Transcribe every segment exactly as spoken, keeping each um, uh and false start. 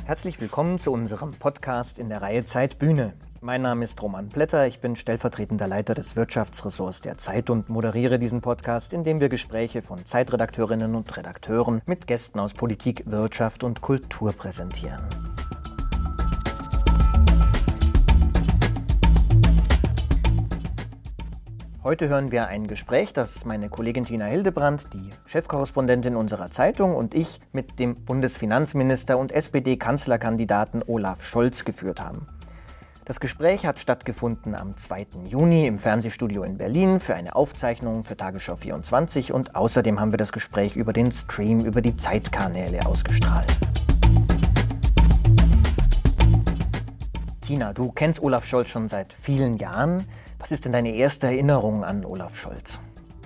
Herzlich willkommen zu unserem Podcast in der Reihe Zeit Bühne. Mein Name ist Roman Plätter, ich bin stellvertretender Leiter des Wirtschaftsressorts der Zeit und moderiere diesen Podcast, in dem wir Gespräche von Zeitredakteurinnen und Redakteuren mit Gästen aus Politik, Wirtschaft und Kultur präsentieren. Heute hören wir ein Gespräch, das meine Kollegin Tina Hildebrandt, die Chefkorrespondentin unserer Zeitung, und ich mit dem Bundesfinanzminister und S P D-Kanzlerkandidaten Olaf Scholz geführt haben. Das Gespräch hat stattgefunden am zweiten Juni im Fernsehstudio in Berlin für eine Aufzeichnung für Tagesschau vierundzwanzig und außerdem haben wir das Gespräch über den Stream über die Zeitkanäle ausgestrahlt. Tina, du kennst Olaf Scholz schon seit vielen Jahren. Was ist denn deine erste Erinnerung an Olaf Scholz?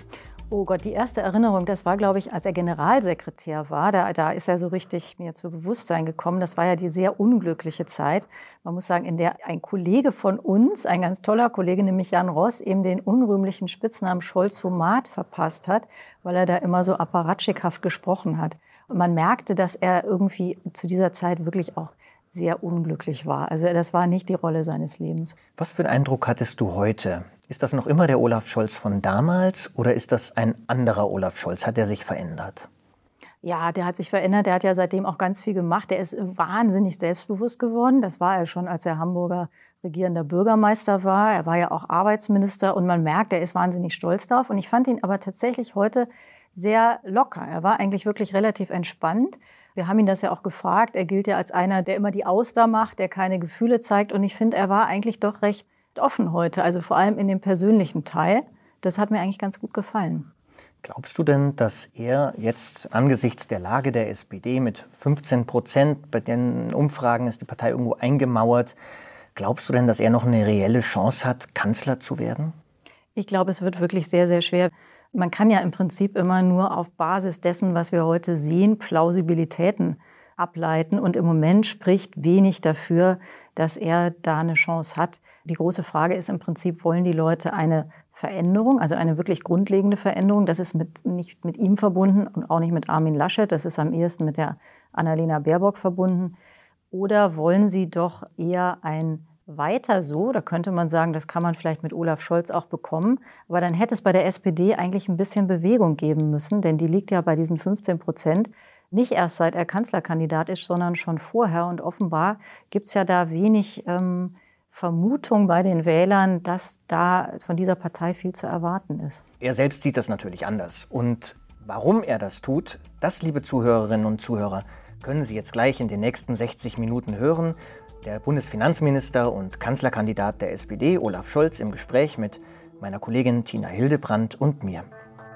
Oh Gott, die erste Erinnerung, das war, glaube ich, als er Generalsekretär war. Da, da ist er so richtig mir zu Bewusstsein gekommen. Das war ja die sehr unglückliche Zeit. Man muss sagen, in der ein Kollege von uns, ein ganz toller Kollege, nämlich Jan Ross, eben den unrühmlichen Spitznamen Scholzomat verpasst hat, weil er da immer so apparatschikhaft gesprochen hat. Und man merkte, dass er irgendwie zu dieser Zeit wirklich auch sehr unglücklich war. Also das war nicht die Rolle seines Lebens. Was für einen Eindruck hattest du heute? Ist das noch immer der Olaf Scholz von damals oder ist das ein anderer Olaf Scholz? Hat er sich verändert? Ja, der hat sich verändert. Der hat ja seitdem auch ganz viel gemacht. Der ist wahnsinnig selbstbewusst geworden. Das war er schon, als er Hamburger regierender Bürgermeister war. Er war ja auch Arbeitsminister und man merkt, er ist wahnsinnig stolz darauf. Und ich fand ihn aber tatsächlich heute sehr locker. Er war eigentlich wirklich relativ entspannt. Wir haben ihn das ja auch gefragt. Er gilt ja als einer, der immer die Auster macht, der keine Gefühle zeigt. Und ich finde, er war eigentlich doch recht offen heute, also vor allem in dem persönlichen Teil. Das hat mir eigentlich ganz gut gefallen. Glaubst du denn, dass er jetzt angesichts der Lage der S P D mit fünfzehn Prozent, bei den Umfragen ist die Partei irgendwo eingemauert, glaubst du denn, dass er noch eine reelle Chance hat, Kanzler zu werden? Ich glaube, es wird wirklich sehr, sehr schwer. Man kann ja im Prinzip immer nur auf Basis dessen, was wir heute sehen, Plausibilitäten ableiten. Und im Moment spricht wenig dafür, dass er da eine Chance hat. Die große Frage ist im Prinzip, wollen die Leute eine Veränderung, also eine wirklich grundlegende Veränderung? Das ist mit, nicht mit ihm verbunden und auch nicht mit Armin Laschet. Das ist am ehesten mit der Annalena Baerbock verbunden. Oder wollen sie doch eher ein weiter so, da könnte man sagen, das kann man vielleicht mit Olaf Scholz auch bekommen, aber dann hätte es bei der S P D eigentlich ein bisschen Bewegung geben müssen, denn die liegt ja bei diesen fünfzehn Prozent nicht erst seit er Kanzlerkandidat ist, sondern schon vorher und offenbar gibt es ja da wenig ähm, Vermutung bei den Wählern, dass da von dieser Partei viel zu erwarten ist. Er selbst sieht das natürlich anders und warum er das tut, das, liebe Zuhörerinnen und Zuhörer, können Sie jetzt gleich in den nächsten sechzig Minuten hören. Der Bundesfinanzminister und Kanzlerkandidat der S P D, Olaf Scholz, im Gespräch mit meiner Kollegin Tina Hildebrandt und mir.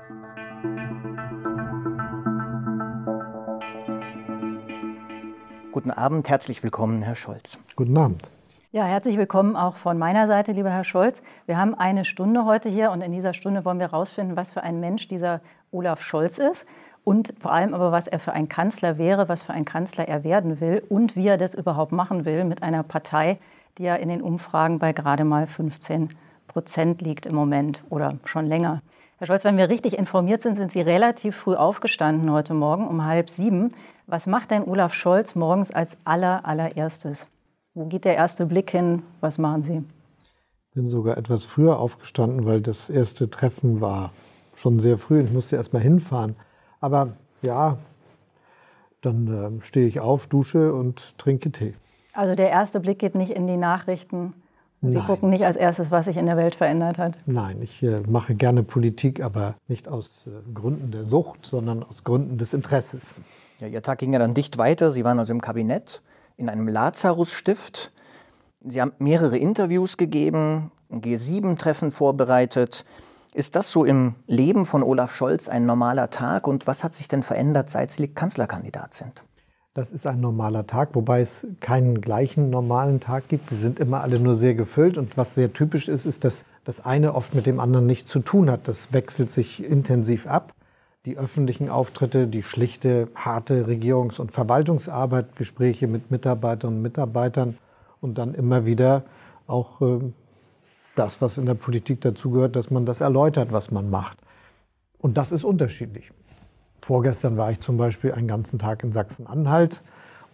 Guten Abend, herzlich willkommen, Herr Scholz. Guten Abend. Ja, herzlich willkommen auch von meiner Seite, lieber Herr Scholz. Wir haben eine Stunde heute hier und in dieser Stunde wollen wir herausfinden, was für ein Mensch dieser Olaf Scholz ist. Und vor allem aber, was er für ein Kanzler wäre, was für ein Kanzler er werden will und wie er das überhaupt machen will mit einer Partei, die ja in den Umfragen bei gerade mal fünfzehn Prozent liegt im Moment oder schon länger. Herr Scholz, wenn wir richtig informiert sind, sind Sie relativ früh aufgestanden heute Morgen um halb sieben. Was macht denn Olaf Scholz morgens als aller, allererstes? Wo geht der erste Blick hin? Was machen Sie? Ich bin sogar etwas früher aufgestanden, weil das erste Treffen war schon sehr früh. Ich musste erst mal hinfahren. Aber ja, dann äh, stehe ich auf, dusche und trinke Tee. Also der erste Blick geht nicht in die Nachrichten. Sie Nein. gucken nicht als erstes, was sich in der Welt verändert hat. Nein, ich äh, mache gerne Politik, aber nicht aus äh, Gründen der Sucht, sondern aus Gründen des Interesses. Ja, Ihr Tag ging ja dann dicht weiter. Sie waren also im Kabinett in einem Lazarusstift. Sie haben mehrere Interviews gegeben, ein G sieben Treffen vorbereitet. Ist das so im Leben von Olaf Scholz ein normaler Tag? Und was hat sich denn verändert, seit Sie Kanzlerkandidat sind? Das ist ein normaler Tag, wobei es keinen gleichen normalen Tag gibt. Die sind immer alle nur sehr gefüllt. Und was sehr typisch ist, ist, dass das eine oft mit dem anderen nichts zu tun hat. Das wechselt sich intensiv ab. Die öffentlichen Auftritte, die schlichte, harte Regierungs- und Verwaltungsarbeit, Gespräche mit Mitarbeiterinnen und Mitarbeitern und dann immer wieder auch äh, das, was in der Politik dazugehört, dass man das erläutert, was man macht. Und das ist unterschiedlich. Vorgestern war ich zum Beispiel einen ganzen Tag in Sachsen-Anhalt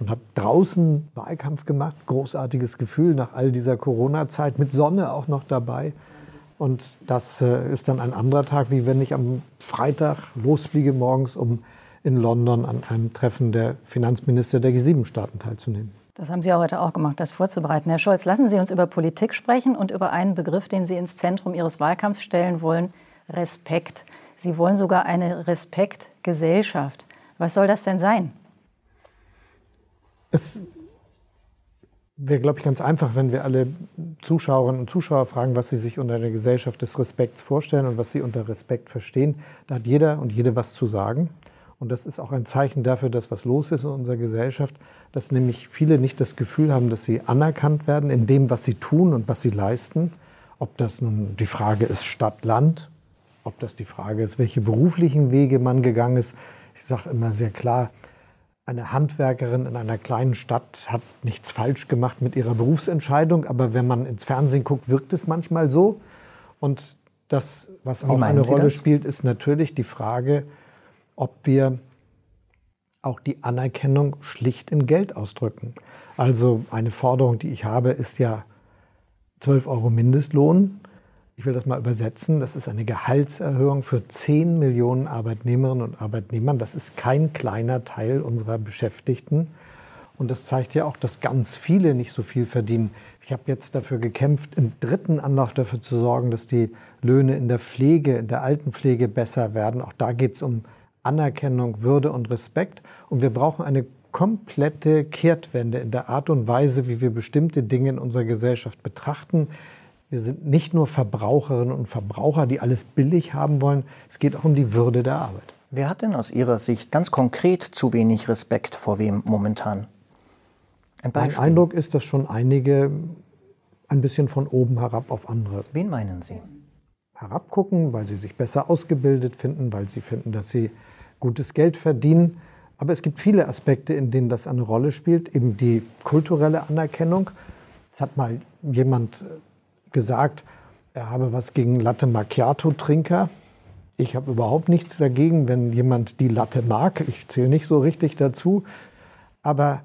und habe draußen Wahlkampf gemacht. Großartiges Gefühl nach all dieser Corona-Zeit, mit Sonne auch noch dabei. Und das äh, ist dann ein anderer Tag, wie wenn ich am Freitag losfliege morgens, um in London an einem Treffen der Finanzminister der G sieben Staaten teilzunehmen. Das haben Sie ja heute auch gemacht, das vorzubereiten. Herr Scholz, lassen Sie uns über Politik sprechen und über einen Begriff, den Sie ins Zentrum Ihres Wahlkampfs stellen wollen, Respekt. Sie wollen sogar eine Respektgesellschaft. Was soll das denn sein? Es wäre, glaube ich, ganz einfach, wenn wir alle Zuschauerinnen und Zuschauer fragen, was sie sich unter der Gesellschaft des Respekts vorstellen und was sie unter Respekt verstehen. Da hat jeder und jede was zu sagen. Und das ist auch ein Zeichen dafür, dass was los ist in unserer Gesellschaft, dass nämlich viele nicht das Gefühl haben, dass sie anerkannt werden in dem, was sie tun und was sie leisten. Ob das nun die Frage ist Stadt-Land, ob das die Frage ist, welche beruflichen Wege man gegangen ist. Ich sage immer sehr klar, eine Handwerkerin in einer kleinen Stadt hat nichts falsch gemacht mit ihrer Berufsentscheidung, aber wenn man ins Fernsehen guckt, wirkt es manchmal so. Und das, was auch eine Rolle spielt, ist natürlich die Frage, ob wir auch die Anerkennung schlicht in Geld ausdrücken. Also eine Forderung, die ich habe, ist ja zwölf Euro Mindestlohn. Ich will das mal übersetzen. Das ist eine Gehaltserhöhung für zehn Millionen Arbeitnehmerinnen und Arbeitnehmer. Das ist kein kleiner Teil unserer Beschäftigten. Und das zeigt ja auch, dass ganz viele nicht so viel verdienen. Ich habe jetzt dafür gekämpft, im dritten Anlauf dafür zu sorgen, dass die Löhne in der Pflege, in der Altenpflege besser werden. Auch da geht es um Anerkennung, Würde und Respekt. Und wir brauchen eine komplette Kehrtwende in der Art und Weise, wie wir bestimmte Dinge in unserer Gesellschaft betrachten. Wir sind nicht nur Verbraucherinnen und Verbraucher, die alles billig haben wollen. Es geht auch um die Würde der Arbeit. Wer hat denn aus Ihrer Sicht ganz konkret zu wenig Respekt vor wem momentan? Ein Beispiel. Mein Eindruck ist, dass schon einige ein bisschen von oben herab auf andere. Wen meinen Sie? Herabgucken, weil sie sich besser ausgebildet finden, weil sie finden, dass sie gutes Geld verdienen. Aber es gibt viele Aspekte, in denen das eine Rolle spielt. Eben die kulturelle Anerkennung. Es hat mal jemand gesagt, er habe was gegen Latte Macchiato-Trinker. Ich habe überhaupt nichts dagegen, wenn jemand die Latte mag. Ich zähle nicht so richtig dazu. Aber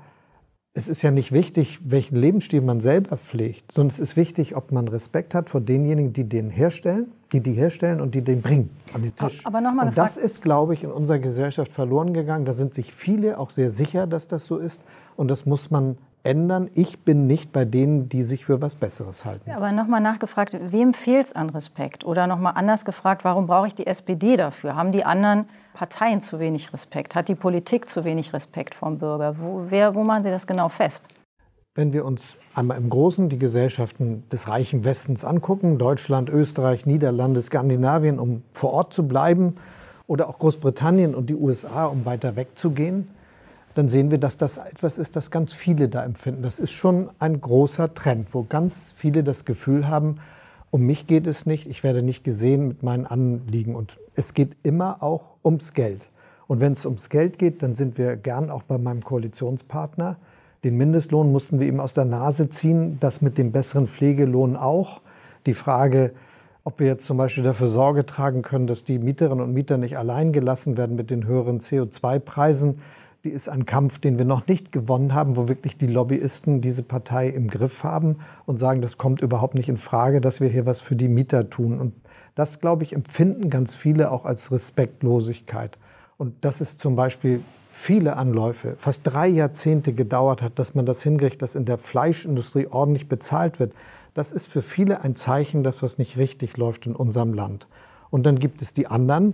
es ist ja nicht wichtig, welchen Lebensstil man selber pflegt, sondern es ist wichtig, ob man Respekt hat vor denjenigen, die den herstellen, die die herstellen und die den bringen an den Tisch. Aber noch mal und das ist, glaube ich, in unserer Gesellschaft verloren gegangen. Da sind sich viele auch sehr sicher, dass das so ist. Und das muss man ändern. Ich bin nicht bei denen, die sich für was Besseres halten. Ja, aber nochmal nachgefragt, wem fehlt es an Respekt? Oder nochmal anders gefragt, warum brauche ich die S P D dafür? Haben die anderen Parteien zu wenig Respekt? Hat die Politik zu wenig Respekt vom Bürger? Wo, wer, wo machen Sie das genau fest? Wenn wir uns einmal im Großen die Gesellschaften des reichen Westens angucken, Deutschland, Österreich, Niederlande, Skandinavien, um vor Ort zu bleiben, oder auch Großbritannien und die U S A, um weiter wegzugehen, dann sehen wir, dass das etwas ist, das ganz viele da empfinden. Das ist schon ein großer Trend, wo ganz viele das Gefühl haben, um mich geht es nicht, ich werde nicht gesehen mit meinen Anliegen. Und es geht immer auch ums Geld. Und wenn es ums Geld geht, dann sind wir gern auch bei meinem Koalitionspartner. Den Mindestlohn mussten wir ihm aus der Nase ziehen, das mit dem besseren Pflegelohn auch. Die Frage, ob wir jetzt zum Beispiel dafür Sorge tragen können, dass die Mieterinnen und Mieter nicht allein gelassen werden mit den höheren C O zwei Preisen, die ist ein Kampf, den wir noch nicht gewonnen haben, wo wirklich die Lobbyisten diese Partei im Griff haben und sagen, das kommt überhaupt nicht in Frage, dass wir hier was für die Mieter tun. Und das, glaube ich, empfinden ganz viele auch als Respektlosigkeit. Und dass es zum Beispiel viele Anläufe, fast drei Jahrzehnte gedauert hat, dass man das hinkriegt, dass in der Fleischindustrie ordentlich bezahlt wird, das ist für viele ein Zeichen, dass was nicht richtig läuft in unserem Land. Und dann gibt es die anderen,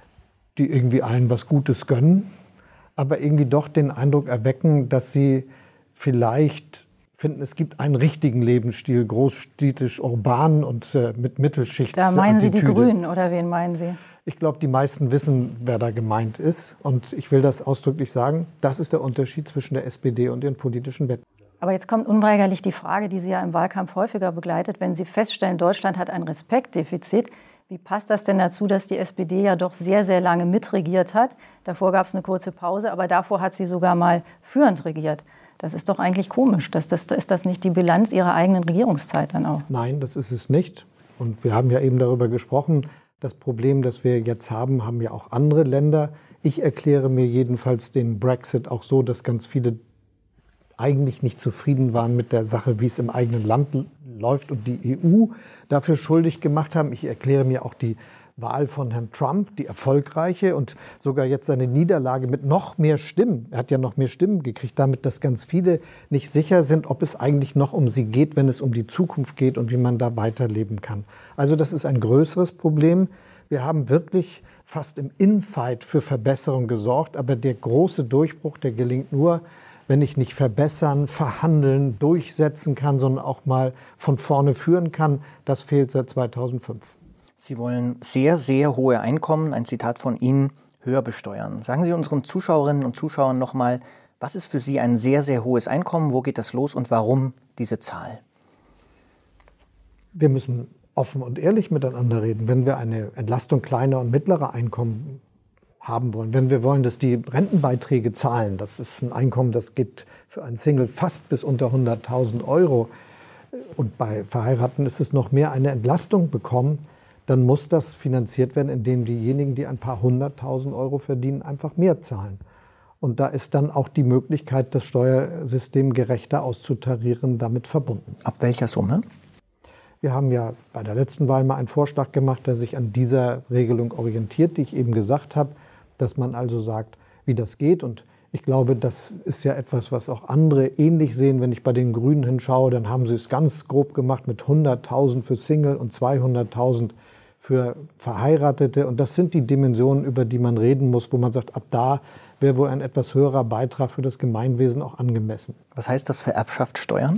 die irgendwie allen was Gutes gönnen, aber irgendwie doch den Eindruck erwecken, dass sie vielleicht finden, es gibt einen richtigen Lebensstil, großstädtisch, urban und äh, mit Mittelschichtsattitüde. Da meinen Sie die Grünen oder wen meinen Sie? Ich glaube, die meisten wissen, wer da gemeint ist. Und ich will das ausdrücklich sagen, das ist der Unterschied zwischen der S P D und ihren politischen Wettbewerb. Aber jetzt kommt unweigerlich die Frage, die Sie ja im Wahlkampf häufiger begleitet. Wenn Sie feststellen, Deutschland hat ein Respektdefizit, wie passt das denn dazu, dass die S P D ja doch sehr, sehr lange mitregiert hat? Davor gab es eine kurze Pause, aber davor hat sie sogar mal führend regiert. Das ist doch eigentlich komisch. Das, das, ist das nicht die Bilanz Ihrer eigenen Regierungszeit dann auch? Nein, das ist es nicht. Und wir haben ja eben darüber gesprochen, das Problem, das wir jetzt haben, haben ja auch andere Länder. Ich erkläre mir jedenfalls den Brexit auch so, dass ganz viele eigentlich nicht zufrieden waren mit der Sache, wie es im eigenen Land läuft und die E U dafür schuldig gemacht haben. Ich erkläre mir auch die Wahl von Herrn Trump, die erfolgreiche, und sogar jetzt seine Niederlage mit noch mehr Stimmen. Er hat ja noch mehr Stimmen gekriegt, damit, dass ganz viele nicht sicher sind, ob es eigentlich noch um sie geht, wenn es um die Zukunft geht und wie man da weiterleben kann. Also das ist ein größeres Problem. Wir haben wirklich fast im Infight für Verbesserung gesorgt, aber der große Durchbruch, der gelingt nur, wenn ich nicht verbessern, verhandeln, durchsetzen kann, sondern auch mal von vorne führen kann. Das fehlt seit zweitausendfünf. Sie wollen sehr, sehr hohe Einkommen, ein Zitat von Ihnen, höher besteuern. Sagen Sie unseren Zuschauerinnen und Zuschauern nochmal, was ist für Sie ein sehr, sehr hohes Einkommen, wo geht das los und warum diese Zahl? Wir müssen offen und ehrlich miteinander reden. Wenn wir eine Entlastung kleiner und mittlerer Einkommen haben wollen, wenn wir wollen, dass die Rentenbeiträge zahlen, das ist ein Einkommen, das geht für einen Single fast bis unter hunderttausend Euro, und bei Verheirateten ist es noch mehr, eine Entlastung bekommen, dann muss das finanziert werden, indem diejenigen, die ein paar hunderttausend Euro verdienen, einfach mehr zahlen. Und da ist dann auch die Möglichkeit, das Steuersystem gerechter auszutarieren, damit verbunden. Ab welcher Summe? Wir haben ja bei der letzten Wahl mal einen Vorschlag gemacht, der sich an dieser Regelung orientiert, die ich eben gesagt habe, dass man also sagt, wie das geht. Und ich glaube, das ist ja etwas, was auch andere ähnlich sehen. Wenn ich bei den Grünen hinschaue, dann haben sie es ganz grob gemacht mit hunderttausend für Single und zweihunderttausend für Verheiratete. Und das sind die Dimensionen, über die man reden muss, wo man sagt, ab da wäre wohl ein etwas höherer Beitrag für das Gemeinwesen auch angemessen. Was heißt das für Erbschaftssteuern?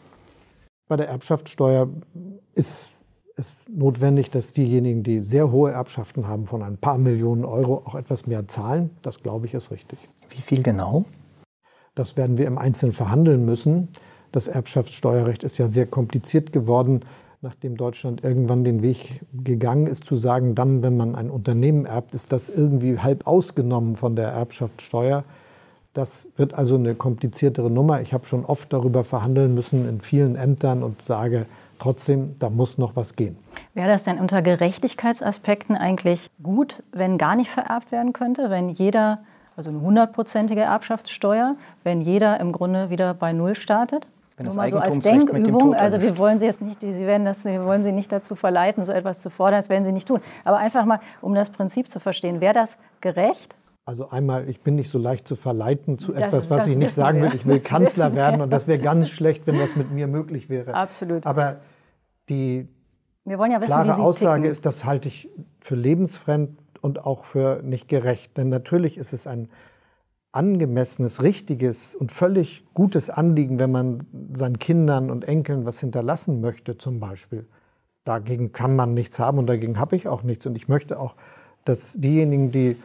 Bei der Erbschaftssteuer ist es notwendig, dass diejenigen, die sehr hohe Erbschaften haben, von ein paar Millionen Euro auch etwas mehr zahlen. Das, glaube ich, ist richtig. Wie viel genau? Das werden wir im Einzelnen verhandeln müssen. Das Erbschaftssteuerrecht ist ja sehr kompliziert geworden, nachdem Deutschland irgendwann den Weg gegangen ist, zu sagen, dann, wenn man ein Unternehmen erbt, ist das irgendwie halb ausgenommen von der Erbschaftssteuer. Das wird also eine kompliziertere Nummer. Ich habe schon oft darüber verhandeln müssen in vielen Ämtern und sage trotzdem, da muss noch was gehen. Wäre das denn unter Gerechtigkeitsaspekten eigentlich gut, wenn gar nicht vererbt werden könnte, wenn jeder, also eine hundertprozentige Erbschaftssteuer, wenn jeder im Grunde wieder bei Null startet? Wenn das Nur mal so als Eigentumsrecht mit dem Denkübung, Tod also wir erlischt. wollen Sie jetzt nicht, Sie werden das, wir wollen Sie nicht dazu verleiten, so etwas zu fordern, das werden Sie nicht tun. Aber einfach mal, um das Prinzip zu verstehen, wäre das gerecht? Also einmal, ich bin nicht so leicht zu verleiten zu Das- etwas, was das ich nicht wissen sagen wir. will. Ich will Das Kanzler wissen wir. werden und das wäre ganz schlecht, wenn das mit mir möglich wäre. Absolut. Aber die Wir wollen ja wissen, klare wie Sie Aussage ticken. ist, das halte ich für lebensfremd und auch für nicht gerecht. Denn natürlich ist es ein angemessenes, richtiges und völlig gutes Anliegen, wenn man seinen Kindern und Enkeln was hinterlassen möchte zum Beispiel. Dagegen kann man nichts haben und dagegen habe ich auch nichts. Und ich möchte auch, dass diejenigen, die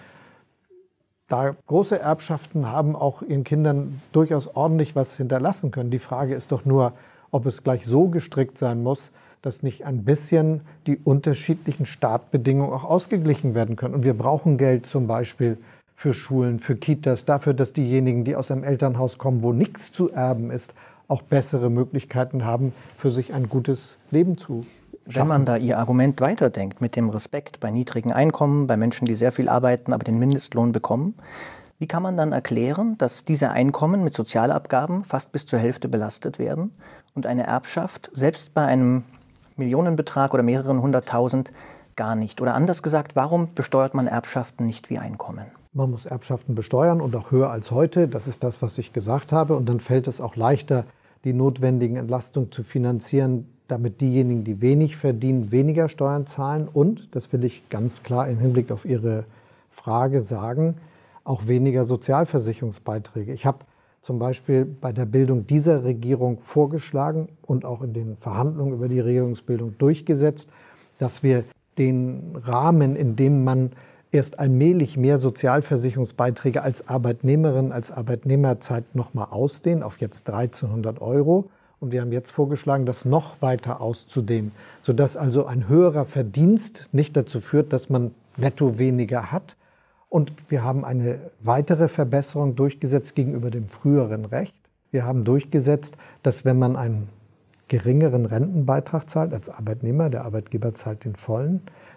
da große Erbschaften haben, auch ihren Kindern durchaus ordentlich was hinterlassen können. Die Frage ist doch nur, ob es gleich so gestrickt sein muss, dass nicht ein bisschen die unterschiedlichen Startbedingungen auch ausgeglichen werden können. Und wir brauchen Geld zum Beispiel für Schulen, für Kitas, dafür, dass diejenigen, die aus einem Elternhaus kommen, wo nichts zu erben ist, auch bessere Möglichkeiten haben, für sich ein gutes Leben zu Wenn schaffen. man da Ihr Argument weiterdenkt mit dem Respekt bei niedrigen Einkommen, bei Menschen, die sehr viel arbeiten, aber den Mindestlohn bekommen, wie kann man dann erklären, dass diese Einkommen mit Sozialabgaben fast bis zur Hälfte belastet werden und eine Erbschaft selbst bei einem Millionenbetrag oder mehreren hunderttausend gar nicht? Oder anders gesagt, warum besteuert man Erbschaften nicht wie Einkommen? Man muss Erbschaften besteuern und auch höher als heute. Das ist das, was ich gesagt habe. Und dann fällt es auch leichter, die notwendigen Entlastungen zu finanzieren, damit diejenigen, die wenig verdienen, weniger Steuern zahlen. Und, das will ich ganz klar im Hinblick auf Ihre Frage sagen, auch weniger Sozialversicherungsbeiträge. Ich habe zum Beispiel bei der Bildung dieser Regierung vorgeschlagen und auch in den Verhandlungen über die Regierungsbildung durchgesetzt, dass wir den Rahmen, in dem man erst allmählich mehr Sozialversicherungsbeiträge als Arbeitnehmerin, als Arbeitnehmerzeit nochmal ausdehnen, auf jetzt dreizehnhundert Euro. Und wir haben jetzt vorgeschlagen, das noch weiter auszudehnen, sodass also ein höherer Verdienst nicht dazu führt, dass man netto weniger hat. Und wir haben eine weitere Verbesserung durchgesetzt gegenüber dem früheren Recht. Wir haben durchgesetzt, dass wenn man einen geringeren Rentenbeitrag zahlt als Arbeitnehmer, der Arbeitgeber zahlt den vollen,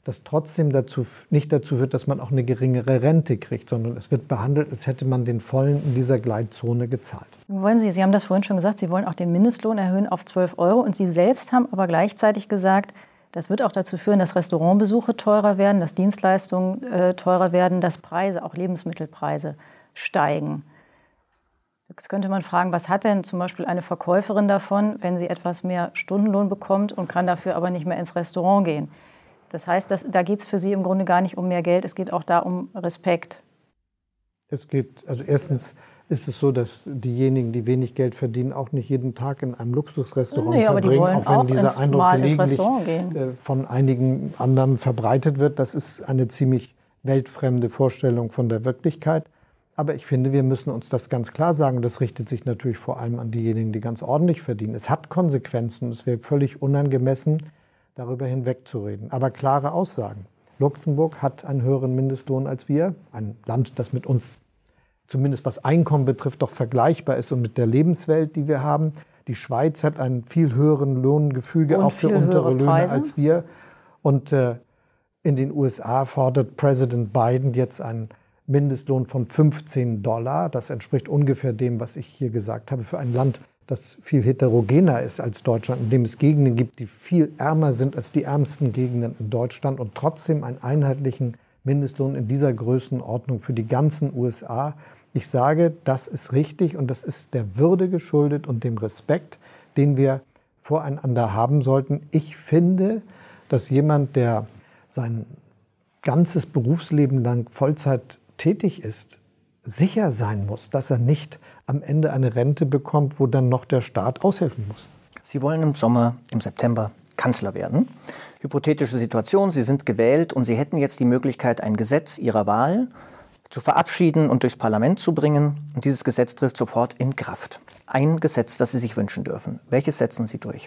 das trotzdem dazu, nicht dazu führt, dass man auch eine geringere Rente kriegt, sondern es wird behandelt, als hätte man den vollen in dieser Gleitzone gezahlt. Wollen Sie, Sie haben das vorhin schon gesagt, Sie wollen auch den Mindestlohn erhöhen auf zwölf Euro und Sie selbst haben aber gleichzeitig gesagt, das wird auch dazu führen, dass Restaurantbesuche teurer werden, dass Dienstleistungen äh, teurer werden, dass Preise, auch Lebensmittelpreise, steigen. Jetzt könnte man fragen, was hat denn zum Beispiel eine Verkäuferin davon, wenn sie etwas mehr Stundenlohn bekommt und kann dafür aber nicht mehr ins Restaurant gehen? Das heißt, dass, da geht es für Sie im Grunde gar nicht um mehr Geld, es geht auch da um Respekt. Es geht, also erstens ist es so, dass diejenigen, die wenig Geld verdienen, auch nicht jeden Tag in einem Luxusrestaurant nee, aber verbringen, die wollen auch wenn auch dieser ins, Eindruck mal ins gelegentlich Restaurant gehen. äh, von einigen anderen verbreitet wird. Das ist eine ziemlich weltfremde Vorstellung von der Wirklichkeit. Aber ich finde, wir müssen uns das ganz klar sagen. Das richtet sich natürlich vor allem an diejenigen, die ganz ordentlich verdienen. Es hat Konsequenzen. Es wäre völlig unangemessen, darüber hinwegzureden. Aber klare Aussagen. Luxemburg hat einen höheren Mindestlohn als wir. Ein Land, das mit uns, zumindest was Einkommen betrifft, doch vergleichbar ist und mit der Lebenswelt, die wir haben. Die Schweiz hat einen viel höheren Lohngefüge, und auch für untere Löhne Preise. als wir. Und äh, in den U S A fordert Präsident Biden jetzt einen Mindestlohn von fünfzehn Dollar. Das entspricht ungefähr dem, was ich hier gesagt habe, für ein Land, das viel heterogener ist als Deutschland, in dem es Gegenden gibt, die viel ärmer sind als die ärmsten Gegenden in Deutschland und trotzdem einen einheitlichen Mindestlohn in dieser Größenordnung für die ganzen U S A. Ich sage, das ist richtig und das ist der Würde geschuldet und dem Respekt, den wir voreinander haben sollten. Ich finde, dass jemand, der sein ganzes Berufsleben lang Vollzeit tätig ist, sicher sein muss, dass er nicht am Ende eine Rente bekommt, wo dann noch der Staat aushelfen muss. Sie wollen im Sommer, im September Kanzler werden. Hypothetische Situation, Sie sind gewählt und Sie hätten jetzt die Möglichkeit, ein Gesetz Ihrer Wahl zu verabschieden und durchs Parlament zu bringen. Und dieses Gesetz trifft sofort in Kraft. Ein Gesetz, das Sie sich wünschen dürfen. Welches setzen Sie durch?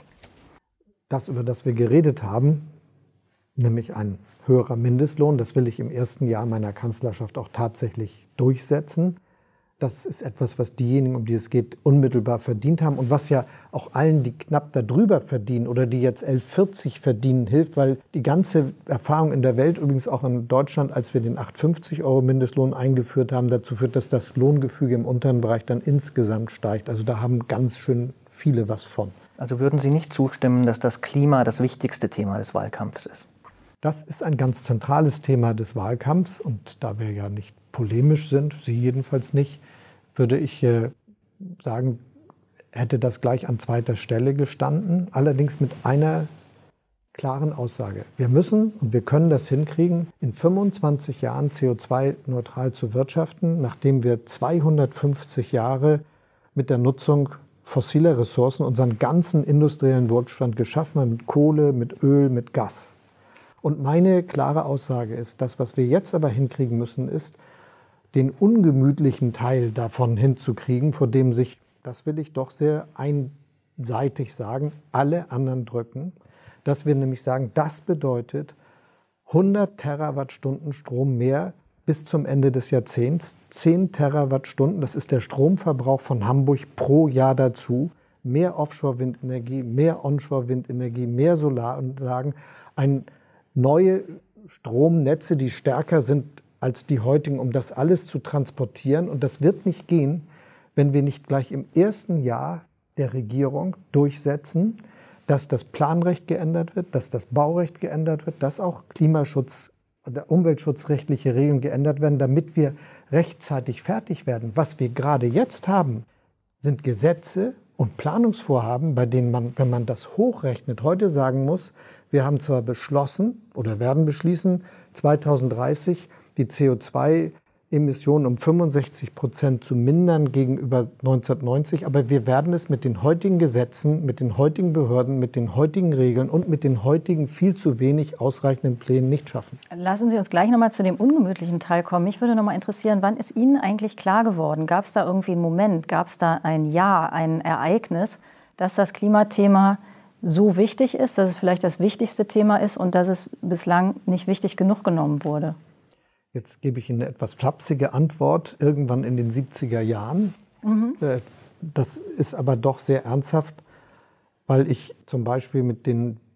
Das, über das wir geredet haben, nämlich ein höherer Mindestlohn, das will ich im ersten Jahr meiner Kanzlerschaft auch tatsächlich durchsetzen. Das ist etwas, was diejenigen, um die es geht, unmittelbar verdient haben und was ja auch allen, die knapp darüber verdienen oder die jetzt elf vierzig verdienen, hilft, weil die ganze Erfahrung in der Welt, übrigens auch in Deutschland, als wir den acht fünfzig Euro Mindestlohn eingeführt haben, dazu führt, dass das Lohngefüge im unteren Bereich dann insgesamt steigt. Also da haben ganz schön viele was von. Also würden Sie nicht zustimmen, dass das Klima das wichtigste Thema des Wahlkampfs ist? Das ist ein ganz zentrales Thema des Wahlkampfs und da wir ja nicht polemisch sind, Sie jedenfalls nicht, würde ich äh, sagen, hätte das gleich an zweiter Stelle gestanden, allerdings mit einer klaren Aussage. Wir müssen und wir können das hinkriegen, in fünfundzwanzig Jahren C O zwei neutral zu wirtschaften, nachdem wir zweihundertfünfzig Jahre mit der Nutzung fossiler Ressourcen unseren ganzen industriellen Wohlstand geschaffen haben, mit Kohle, mit Öl, mit Gas. Und meine klare Aussage ist, das, was wir jetzt aber hinkriegen müssen, ist, den ungemütlichen Teil davon hinzukriegen, vor dem sich, das will ich doch sehr einseitig sagen, alle anderen drücken. Dass wir nämlich sagen, das bedeutet hundert Terawattstunden Strom mehr bis zum Ende des Jahrzehnts, zehn Terawattstunden, das ist der Stromverbrauch von Hamburg pro Jahr dazu, mehr Offshore-Windenergie, mehr Onshore-Windenergie, mehr Solaranlagen, ein neue Stromnetze, die stärker sind als die heutigen, um das alles zu transportieren. Und das wird nicht gehen, wenn wir nicht gleich im ersten Jahr der Regierung durchsetzen, dass das Planrecht geändert wird, dass das Baurecht geändert wird, dass auch Klimaschutz oder umweltschutzrechtliche Regeln geändert werden, damit wir rechtzeitig fertig werden. Was wir gerade jetzt haben, sind Gesetze und Planungsvorhaben, bei denen man, wenn man das hochrechnet, heute sagen muss, wir haben zwar beschlossen oder werden beschließen, zweitausenddreißig die C O zwei Emissionen um fünfundsechzig Prozent zu mindern gegenüber neunzehnhundertneunzig, aber wir werden es mit den heutigen Gesetzen, mit den heutigen Behörden, mit den heutigen Regeln und mit den heutigen viel zu wenig ausreichenden Plänen nicht schaffen. Lassen Sie uns gleich noch mal zu dem ungemütlichen Teil kommen. Mich würde noch mal interessieren, wann ist Ihnen eigentlich klar geworden? Gab es da irgendwie einen Moment, gab es da ein Jahr, ein Ereignis, dass das Klimathema so wichtig ist, dass es vielleicht das wichtigste Thema ist und dass es bislang nicht wichtig genug genommen wurde? Jetzt gebe ich Ihnen eine etwas flapsige Antwort, irgendwann in den siebziger Jahren. Mhm. Das ist aber doch sehr ernsthaft, weil ich zum Beispiel mit den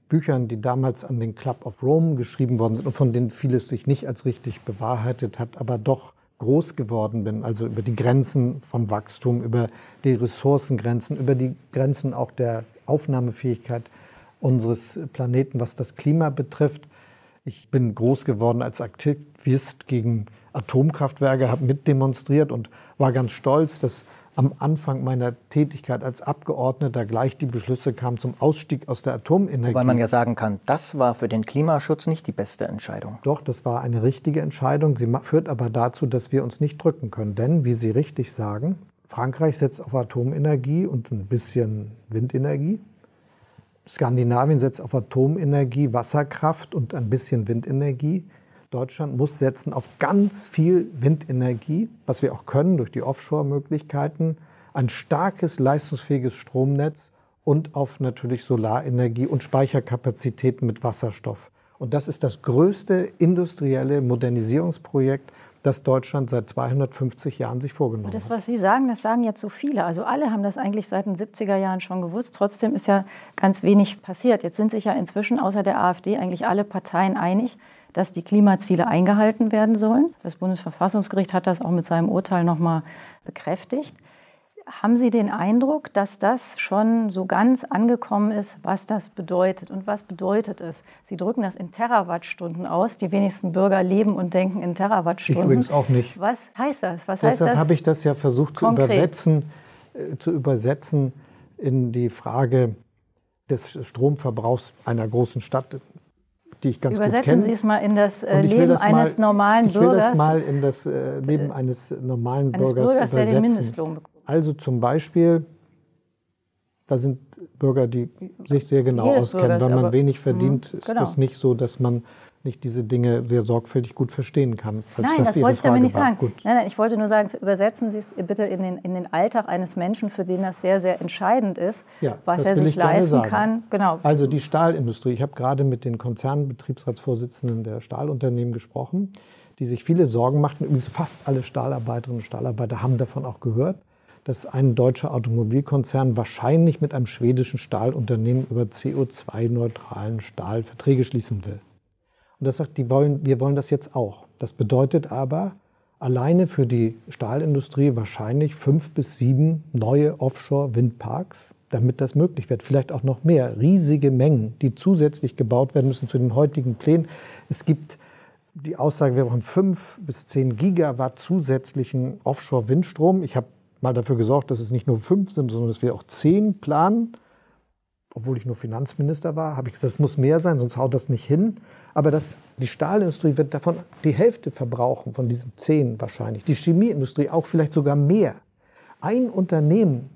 Büchern, die damals an den Club of Rome geschrieben worden sind und von denen vieles sich nicht als richtig bewahrheitet hat, aber doch groß geworden bin, also über die Grenzen vom Wachstum, über die Ressourcengrenzen, über die Grenzen auch der Aufnahmefähigkeit unseres Planeten, was das Klima betrifft. Ich bin groß geworden als Aktivist gegen Atomkraftwerke, habe mitdemonstriert und war ganz stolz, dass am Anfang meiner Tätigkeit als Abgeordneter gleich die Beschlüsse kamen zum Ausstieg aus der Atomenergie. Wobei man ja sagen kann, das war für den Klimaschutz nicht die beste Entscheidung. Doch, das war eine richtige Entscheidung. Sie führt aber dazu, dass wir uns nicht drücken können. Denn, wie Sie richtig sagen, Frankreich setzt auf Atomenergie und ein bisschen Windenergie. Skandinavien setzt auf Atomenergie, Wasserkraft und ein bisschen Windenergie. Deutschland muss setzen auf ganz viel Windenergie, was wir auch können durch die Offshore-Möglichkeiten, ein starkes, leistungsfähiges Stromnetz und auf natürlich Solarenergie und Speicherkapazitäten mit Wasserstoff. Und das ist das größte industrielle Modernisierungsprojekt, das Deutschland seit zweihundertfünfzig Jahren sich vorgenommen hat. Das, was Sie sagen, das sagen jetzt so viele. Also alle haben das eigentlich seit den siebziger Jahren schon gewusst. Trotzdem ist ja ganz wenig passiert. Jetzt sind sich ja inzwischen außer der AfD eigentlich alle Parteien einig, dass die Klimaziele eingehalten werden sollen. Das Bundesverfassungsgericht hat das auch mit seinem Urteil noch mal bekräftigt. Haben Sie den Eindruck, dass das schon so ganz angekommen ist, was das bedeutet? Und was bedeutet es? Sie drücken das in Terawattstunden aus. Die wenigsten Bürger leben und denken in Terawattstunden. Ich übrigens auch nicht. Was heißt das? Was Deshalb heißt das? habe ich das ja versucht zu übersetzen, äh, zu übersetzen in die Frage des Stromverbrauchs einer großen Stadt, die ich ganz gut kenne. Übersetzen Sie es mal in das äh, Leben das eines mal, normalen Bürgers. Ich will das mal in das äh, Leben eines normalen eines Bürgers, Bürgers übersetzen. Der den Mindestlohn bekommt. Also zum Beispiel, da sind Bürger, die sich sehr genau Jedes auskennen. Bürgers, Wenn man aber, wenig verdient, mh, ist genau. das nicht so, dass man nicht diese Dinge sehr sorgfältig gut verstehen kann. Nein, das, das wollte ich damit nicht war. sagen. Gut. Nein, nein, ich wollte nur sagen, übersetzen Sie es bitte in den, in den Alltag eines Menschen, für den das sehr, sehr entscheidend ist, ja, was er sich leisten kann. Genau. Also die Stahlindustrie. Ich habe gerade mit den Konzernbetriebsratsvorsitzenden der Stahlunternehmen gesprochen, die sich viele Sorgen machten. Übrigens fast alle Stahlarbeiterinnen und Stahlarbeiter haben davon auch gehört, dass ein deutscher Automobilkonzern wahrscheinlich mit einem schwedischen Stahlunternehmen über C O zwei neutralen Stahl Verträge schließen will. Und das sagt, die wollen, wir wollen das jetzt auch. Das bedeutet aber alleine für die Stahlindustrie wahrscheinlich fünf bis sieben neue Offshore-Windparks, damit das möglich wird. Vielleicht auch noch mehr, riesige Mengen, die zusätzlich gebaut werden müssen zu den heutigen Plänen. Es gibt die Aussage, wir brauchen fünf bis zehn Gigawatt zusätzlichen Offshore-Windstrom. Ich habe mal dafür gesorgt, dass es nicht nur fünf sind, sondern dass wir auch zehn planen. Obwohl ich nur Finanzminister war, habe ich gesagt, das muss mehr sein, sonst haut das nicht hin. Aber das, die Stahlindustrie wird davon die Hälfte verbrauchen, von diesen zehn wahrscheinlich. Die Chemieindustrie auch vielleicht sogar mehr. Ein Unternehmen,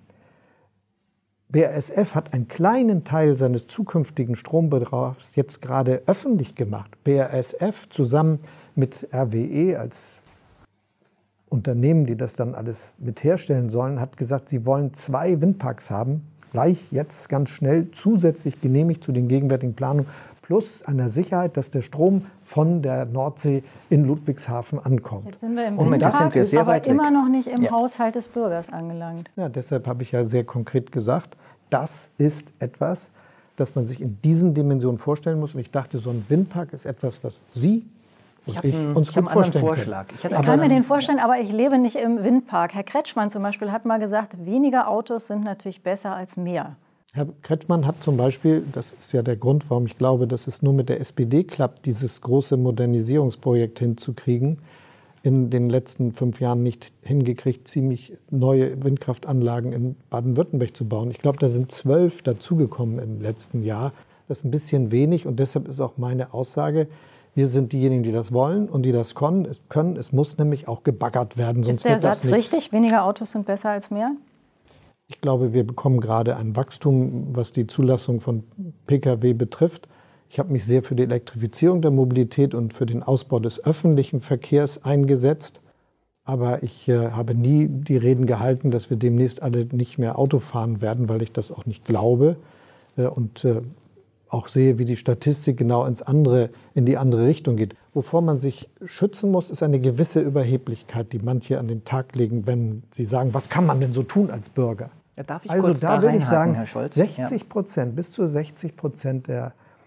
B A S F, hat einen kleinen Teil seines zukünftigen Strombedarfs jetzt gerade öffentlich gemacht. B A S F zusammen mit R W E als Unternehmen, die das dann alles mit herstellen sollen, hat gesagt, sie wollen zwei Windparks haben, gleich jetzt ganz schnell zusätzlich genehmigt zu den gegenwärtigen Planungen, plus einer Sicherheit, dass der Strom von der Nordsee in Ludwigshafen ankommt. Jetzt sind wir im Moment, Windpark, sind wir sehr aber weit weg. immer noch nicht im Ja. Haushalt des Bürgers angelangt. Ja, deshalb habe ich ja sehr konkret gesagt, das ist etwas, das man sich in diesen Dimensionen vorstellen muss. Und ich dachte, so ein Windpark ist etwas, was Sie Ich und habe ich einen, uns ich gut hab einen anderen vorstellen Vorschlag. können. Ich, hätte Ich kann mir den vorstellen, aber ich lebe nicht im Windpark. Herr Kretschmann zum Beispiel hat mal gesagt, weniger Autos sind natürlich besser als mehr. Herr Kretschmann hat zum Beispiel, das ist ja der Grund, warum ich glaube, dass es nur mit der S P D klappt, dieses große Modernisierungsprojekt hinzukriegen, in den letzten fünf Jahren nicht hingekriegt, ziemlich neue Windkraftanlagen in Baden-Württemberg zu bauen. Ich glaube, da sind zwölf dazugekommen im letzten Jahr. Das ist ein bisschen wenig und deshalb ist auch meine Aussage, wir sind diejenigen, die das wollen und die das können. Es, können. Es muss nämlich auch gebaggert werden, sonst Ist der wird das Satz nichts. richtig? Weniger Autos sind besser als mehr? Ich glaube, wir bekommen gerade ein Wachstum, was die Zulassung von Pkw betrifft. Ich habe mich sehr für die Elektrifizierung der Mobilität und für den Ausbau des öffentlichen Verkehrs eingesetzt. Aber ich äh, habe nie die Reden gehalten, dass wir demnächst alle nicht mehr Auto fahren werden, weil ich das auch nicht glaube. Äh, und äh, auch sehe, wie die Statistik genau ins andere, in die andere Richtung geht. Wovor man sich schützen muss, ist eine gewisse Überheblichkeit, die manche an den Tag legen, wenn sie sagen, was kann man denn so tun als Bürger? Ja, darf ich also kurz da da würde ich reinhaken, sagen, Herr Scholz? sechzig Prozent, ja. bis zu sechzig Prozent der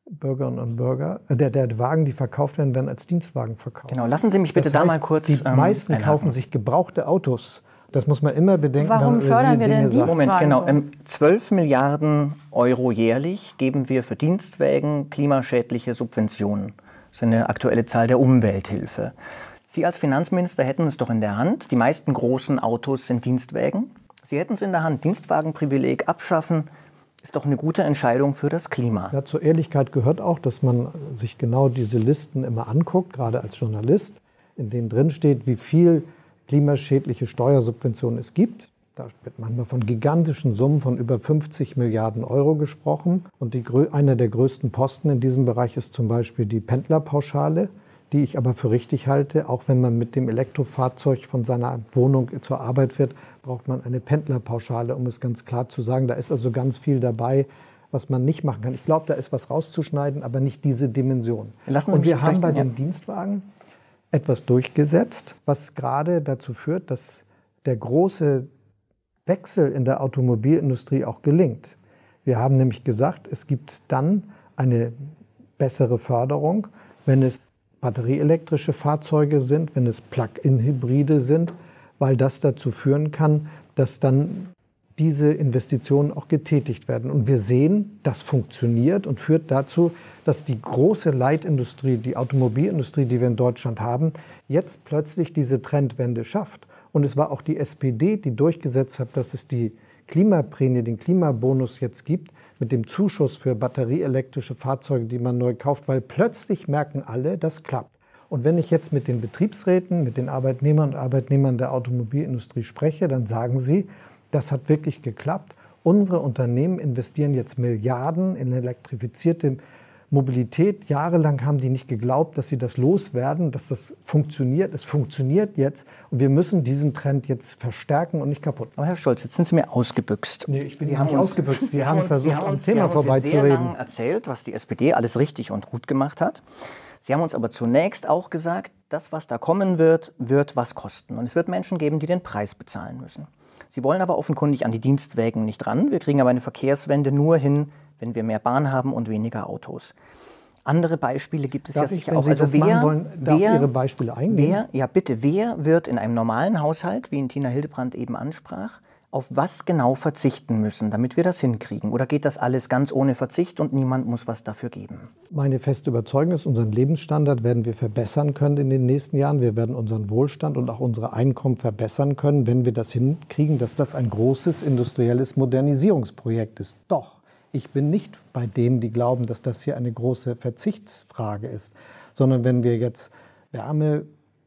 Bürgerinnen und Bürger, äh, der, der Wagen, die verkauft werden, werden als Dienstwagen verkauft. Genau, lassen Sie mich bitte das da heißt, mal kurz Die ähm, meisten einhaken. kaufen sich gebrauchte Autos. Das muss man immer bedenken. Warum wenn fördern Sie wir denn Dinge sagen. Dienstwagen? Moment, genau. so? Ähm, zwölf Milliarden Euro jährlich geben wir für Dienstwägen klimaschädliche Subventionen. Das ist eine aktuelle Zahl der Umwelthilfe. Sie als Finanzminister hätten es doch in der Hand. Die meisten großen Autos sind Dienstwägen. Sie hätten es in der Hand. Dienstwagenprivileg abschaffen ist doch eine gute Entscheidung für das Klima. Ja, zur Ehrlichkeit gehört auch, dass man sich genau diese Listen immer anguckt, gerade als Journalist, in denen drin steht, wie viel klimaschädliche Steuersubventionen es gibt. Da wird manchmal von gigantischen Summen von über fünfzig Milliarden Euro gesprochen. Und die, einer der größten Posten in diesem Bereich ist zum Beispiel die Pendlerpauschale, die ich aber für richtig halte. Auch wenn man mit dem Elektrofahrzeug von seiner Wohnung zur Arbeit fährt, braucht man eine Pendlerpauschale, um es ganz klar zu sagen. Da ist also ganz viel dabei, was man nicht machen kann. Ich glaube, da ist was rauszuschneiden, aber nicht diese Dimension. Lassen Sie Und wir mich haben bei ja. den Dienstwagen etwas durchgesetzt, was gerade dazu führt, dass der große Wechsel in der Automobilindustrie auch gelingt. Wir haben nämlich gesagt, es gibt dann eine bessere Förderung, wenn es batterieelektrische Fahrzeuge sind, wenn es Plug-in-Hybride sind, weil das dazu führen kann, dass dann diese Investitionen auch getätigt werden. Und wir sehen, das funktioniert und führt dazu, dass die große Leitindustrie, die Automobilindustrie, die wir in Deutschland haben, jetzt plötzlich diese Trendwende schafft. Und es war auch die S P D, die durchgesetzt hat, dass es die Klimaprämie, den Klimabonus jetzt gibt, mit dem Zuschuss für batterieelektrische Fahrzeuge, die man neu kauft, weil plötzlich merken alle, das klappt. Und wenn ich jetzt mit den Betriebsräten, mit den Arbeitnehmern und Arbeitnehmern der Automobilindustrie spreche, dann sagen sie, das hat wirklich geklappt. Unsere Unternehmen investieren jetzt Milliarden in elektrifizierte Mobilität. Jahrelang haben die nicht geglaubt, dass sie das loswerden, dass das funktioniert. Es funktioniert jetzt und wir müssen diesen Trend jetzt verstärken und nicht kaputt machen. Aber Herr Scholz, jetzt sind Sie mir ausgebüxt. Nee, ich bin Sie nicht haben uns, ausgebüxt. Sie, Sie haben uns, versucht, Sie haben am uns, Thema Sie haben uns jetzt sehr vorbeizureden. lang erzählt, was die S P D alles richtig und gut gemacht hat. Sie haben uns aber zunächst auch gesagt, das, was da kommen wird, wird was kosten. Und es wird Menschen geben, die den Preis bezahlen müssen. Sie wollen aber offenkundig an die Dienstwägen nicht ran. Wir kriegen aber eine Verkehrswende nur hin, wenn wir mehr Bahn haben und weniger Autos. Andere Beispiele gibt es Darf ja ich, sicher wenn auch. Sie Also das wer, machen wollen, darf wer, Ihre Beispiele eingehen? wer, ja bitte, wer wird in einem normalen Haushalt, wie ihn Tina Hildebrand eben ansprach, auf was genau verzichten müssen, damit wir das hinkriegen? Oder geht das alles ganz ohne Verzicht und niemand muss was dafür geben? Meine feste Überzeugung ist, unseren Lebensstandard werden wir verbessern können in den nächsten Jahren. Wir werden unseren Wohlstand und auch unsere Einkommen verbessern können, wenn wir das hinkriegen, dass das ein großes industrielles Modernisierungsprojekt ist. Doch, ich bin nicht bei denen, die glauben, dass das hier eine große Verzichtsfrage ist, sondern wenn wir jetzt Wärme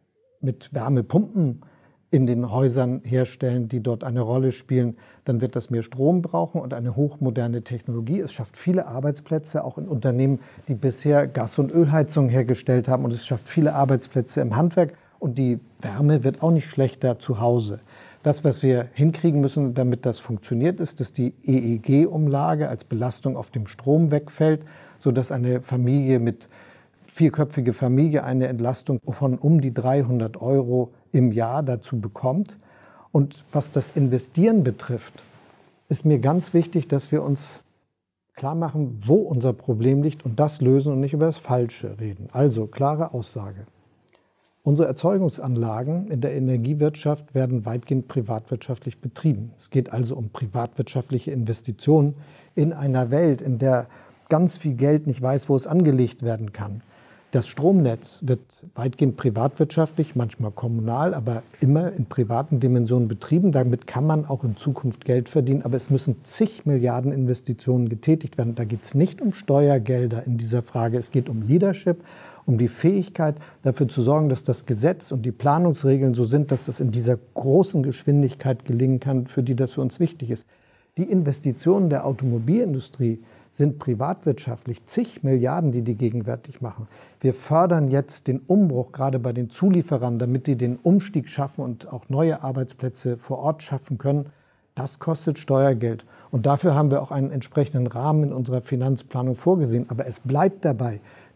mit Wärmepumpen in den Häusern herstellen, die dort eine Rolle spielen, dann wird das mehr Strom brauchen und eine hochmoderne Technologie. Es schafft viele Arbeitsplätze, auch in Unternehmen, die bisher Gas- und Ölheizung hergestellt haben. Und es schafft viele Arbeitsplätze im Handwerk. Und die Wärme wird auch nicht schlechter zu Hause. Das, was wir hinkriegen müssen, damit das funktioniert, ist, dass die E E G-Umlage als Belastung auf dem Strom wegfällt, sodass eine Familie mit vierköpfige Familie eine Entlastung von um die dreihundert Euro im Jahr dazu bekommt. Und was das Investieren betrifft, ist mir ganz wichtig, dass wir uns klar machen, wo unser Problem liegt und das lösen und nicht über das Falsche reden. Also klare Aussage. Unsere Erzeugungsanlagen in der Energiewirtschaft werden weitgehend privatwirtschaftlich betrieben. Es geht also um privatwirtschaftliche Investitionen in einer Welt, in der ganz viel Geld nicht weiß, wo es angelegt werden kann. Das Stromnetz wird weitgehend privatwirtschaftlich, manchmal kommunal, aber immer in privaten Dimensionen betrieben. Damit kann man auch in Zukunft Geld verdienen, aber es müssen zig Milliarden Investitionen getätigt werden. Da geht es nicht um Steuergelder in dieser Frage, es geht um Leadership, um die Fähigkeit, dafür zu sorgen, dass das Gesetz und die Planungsregeln so sind, dass das in dieser großen Geschwindigkeit gelingen kann, für die das für uns wichtig ist. Die Investitionen der Automobilindustrie sind privatwirtschaftlich zig Milliarden, die die gegenwärtig machen. Wir fördern jetzt den Umbruch, gerade bei den Zulieferern, damit die den Umstieg schaffen und auch neue Arbeitsplätze vor Ort schaffen können. Das kostet Steuergeld. Und dafür haben wir auch einen entsprechenden Rahmen in unserer Finanzplanung vorgesehen. Aber es bleibt dabei,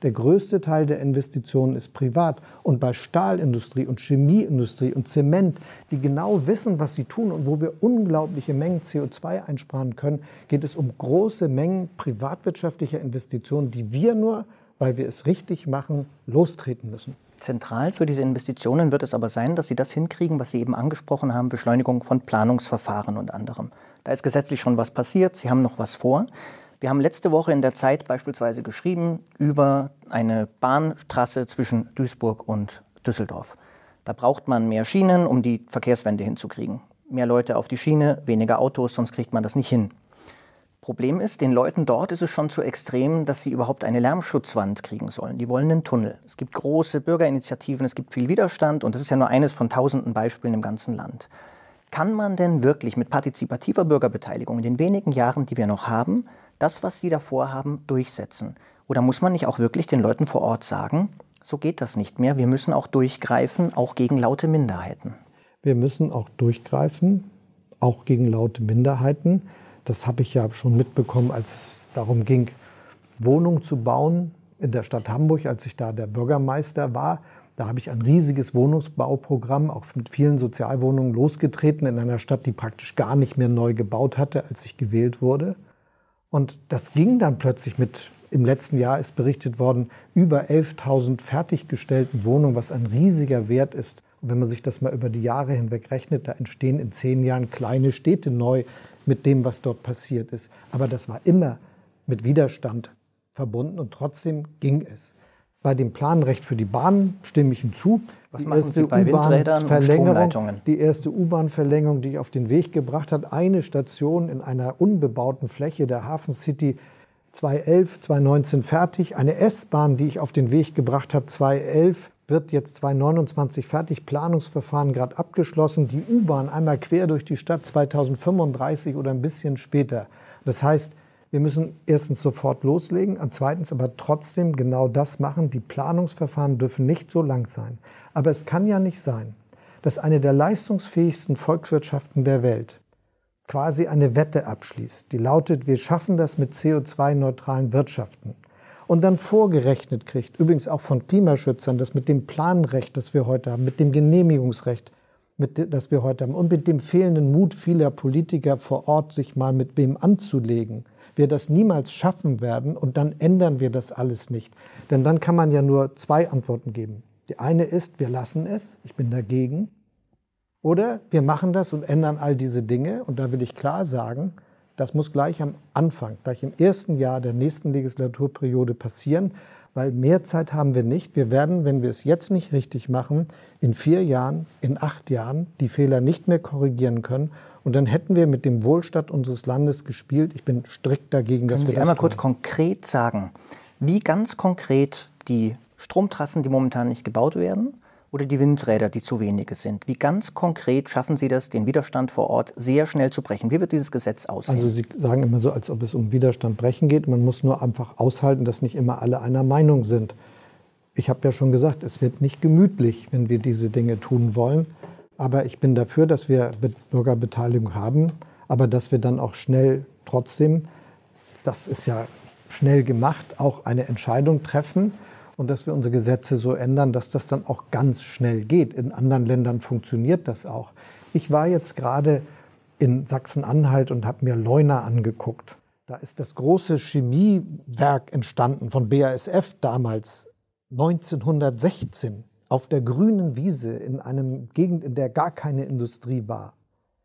Der größte Teil der Investitionen ist privat. Und bei Stahlindustrie und Chemieindustrie und Zement, die genau wissen, was sie tun und wo wir unglaubliche Mengen C O zwei einsparen können, geht es um große Mengen privatwirtschaftlicher Investitionen, die wir nur, weil wir es richtig machen, lostreten müssen. Zentral für diese Investitionen wird es aber sein, dass Sie das hinkriegen, was Sie eben angesprochen haben, Beschleunigung von Planungsverfahren und anderem. Da ist gesetzlich schon was passiert, Sie haben noch was vor. Wir haben letzte Woche in der Zeit beispielsweise geschrieben über eine Bahntrasse zwischen Duisburg und Düsseldorf. Da braucht man mehr Schienen, um die Verkehrswende hinzukriegen. Mehr Leute auf die Schiene, weniger Autos, sonst kriegt man das nicht hin. Problem ist, den Leuten dort ist es schon zu extrem, dass sie überhaupt eine Lärmschutzwand kriegen sollen. Die wollen einen Tunnel. Es gibt große Bürgerinitiativen, es gibt viel Widerstand und das ist ja nur eines von tausenden Beispielen im ganzen Land. Kann man denn wirklich mit partizipativer Bürgerbeteiligung in den wenigen Jahren, die wir noch haben, das, was Sie da vorhaben, durchsetzen? Oder muss man nicht auch wirklich den Leuten vor Ort sagen, so geht das nicht mehr, wir müssen auch durchgreifen, auch gegen laute Minderheiten? Wir müssen auch durchgreifen, auch gegen laute Minderheiten. Das habe ich ja schon mitbekommen, als es darum ging, Wohnungen zu bauen in der Stadt Hamburg, als ich da der Bürgermeister war. Da habe ich ein riesiges Wohnungsbauprogramm, auch mit vielen Sozialwohnungen, losgetreten in einer Stadt, die praktisch gar nicht mehr neu gebaut hatte, als ich gewählt wurde. Und das ging dann plötzlich mit, im letzten Jahr ist berichtet worden, über elftausend fertiggestellten Wohnungen, was ein riesiger Wert ist. Und wenn man sich das mal über die Jahre hinweg rechnet, da entstehen in zehn Jahren kleine Städte neu mit dem, was dort passiert ist. Aber das war immer mit Widerstand verbunden und trotzdem ging es. Bei dem Planrecht für die Bahn stimme ich ihm zu. Was machen Sie bei Windrädern und Stromleitungen? Die erste U-Bahn-Verlängerung, die ich auf den Weg gebracht habe, eine Station in einer unbebauten Fläche der Hafen City, zweitausendelf, zweitausendneunzehn fertig. Eine S-Bahn, die ich auf den Weg gebracht habe, zweitausendelf, wird jetzt zweitausendneunundzwanzig fertig. Planungsverfahren gerade abgeschlossen. Die U-Bahn einmal quer durch die Stadt zweitausendfünfunddreißig oder ein bisschen später. Das heißt, wir müssen erstens sofort loslegen und zweitens aber trotzdem genau das machen. Die Planungsverfahren dürfen nicht so lang sein. Aber es kann ja nicht sein, dass eine der leistungsfähigsten Volkswirtschaften der Welt quasi eine Wette abschließt, die lautet, wir schaffen das mit C O zwei neutralen Wirtschaften. Und dann vorgerechnet kriegt, übrigens auch von Klimaschützern, das mit dem Planrecht, das wir heute haben, mit dem Genehmigungsrecht, mit, das wir heute haben und mit dem fehlenden Mut vieler Politiker vor Ort, sich mal mit wem anzulegen, wir das niemals schaffen werden und dann ändern wir das alles nicht. Denn dann kann man ja nur zwei Antworten geben. Die eine ist, wir lassen es, ich bin dagegen. Oder wir machen das und ändern all diese Dinge. Und da will ich klar sagen, das muss gleich am Anfang, gleich im ersten Jahr der nächsten Legislaturperiode passieren, weil mehr Zeit haben wir nicht. Wir werden, wenn wir es jetzt nicht richtig machen, in vier Jahren, in acht Jahren die Fehler nicht mehr korrigieren können. Und dann hätten wir mit dem Wohlstand unseres Landes gespielt. Ich bin strikt dagegen, dass wir das tun. Können Sie einmal kurz konkret sagen, wie ganz konkret die Stromtrassen, die momentan nicht gebaut werden, oder die Windräder, die zu wenige sind, wie ganz konkret schaffen Sie das, den Widerstand vor Ort sehr schnell zu brechen? Wie wird dieses Gesetz aussehen? Also Sie sagen immer so, als ob es um Widerstand brechen geht. Man muss nur einfach aushalten, dass nicht immer alle einer Meinung sind. Ich habe ja schon gesagt, es wird nicht gemütlich, wenn wir diese Dinge tun wollen. Aber ich bin dafür, dass wir Bürgerbeteiligung haben, aber dass wir dann auch schnell trotzdem, das ist ja schnell gemacht, auch eine Entscheidung treffen und dass wir unsere Gesetze so ändern, dass das dann auch ganz schnell geht. In anderen Ländern funktioniert das auch. Ich war jetzt gerade in Sachsen-Anhalt und habe mir Leuna angeguckt. Da ist das große Chemiewerk entstanden von B A S F damals, neunzehnhundertsechzehn. Auf der grünen Wiese in einem Gegend, in der gar keine Industrie war.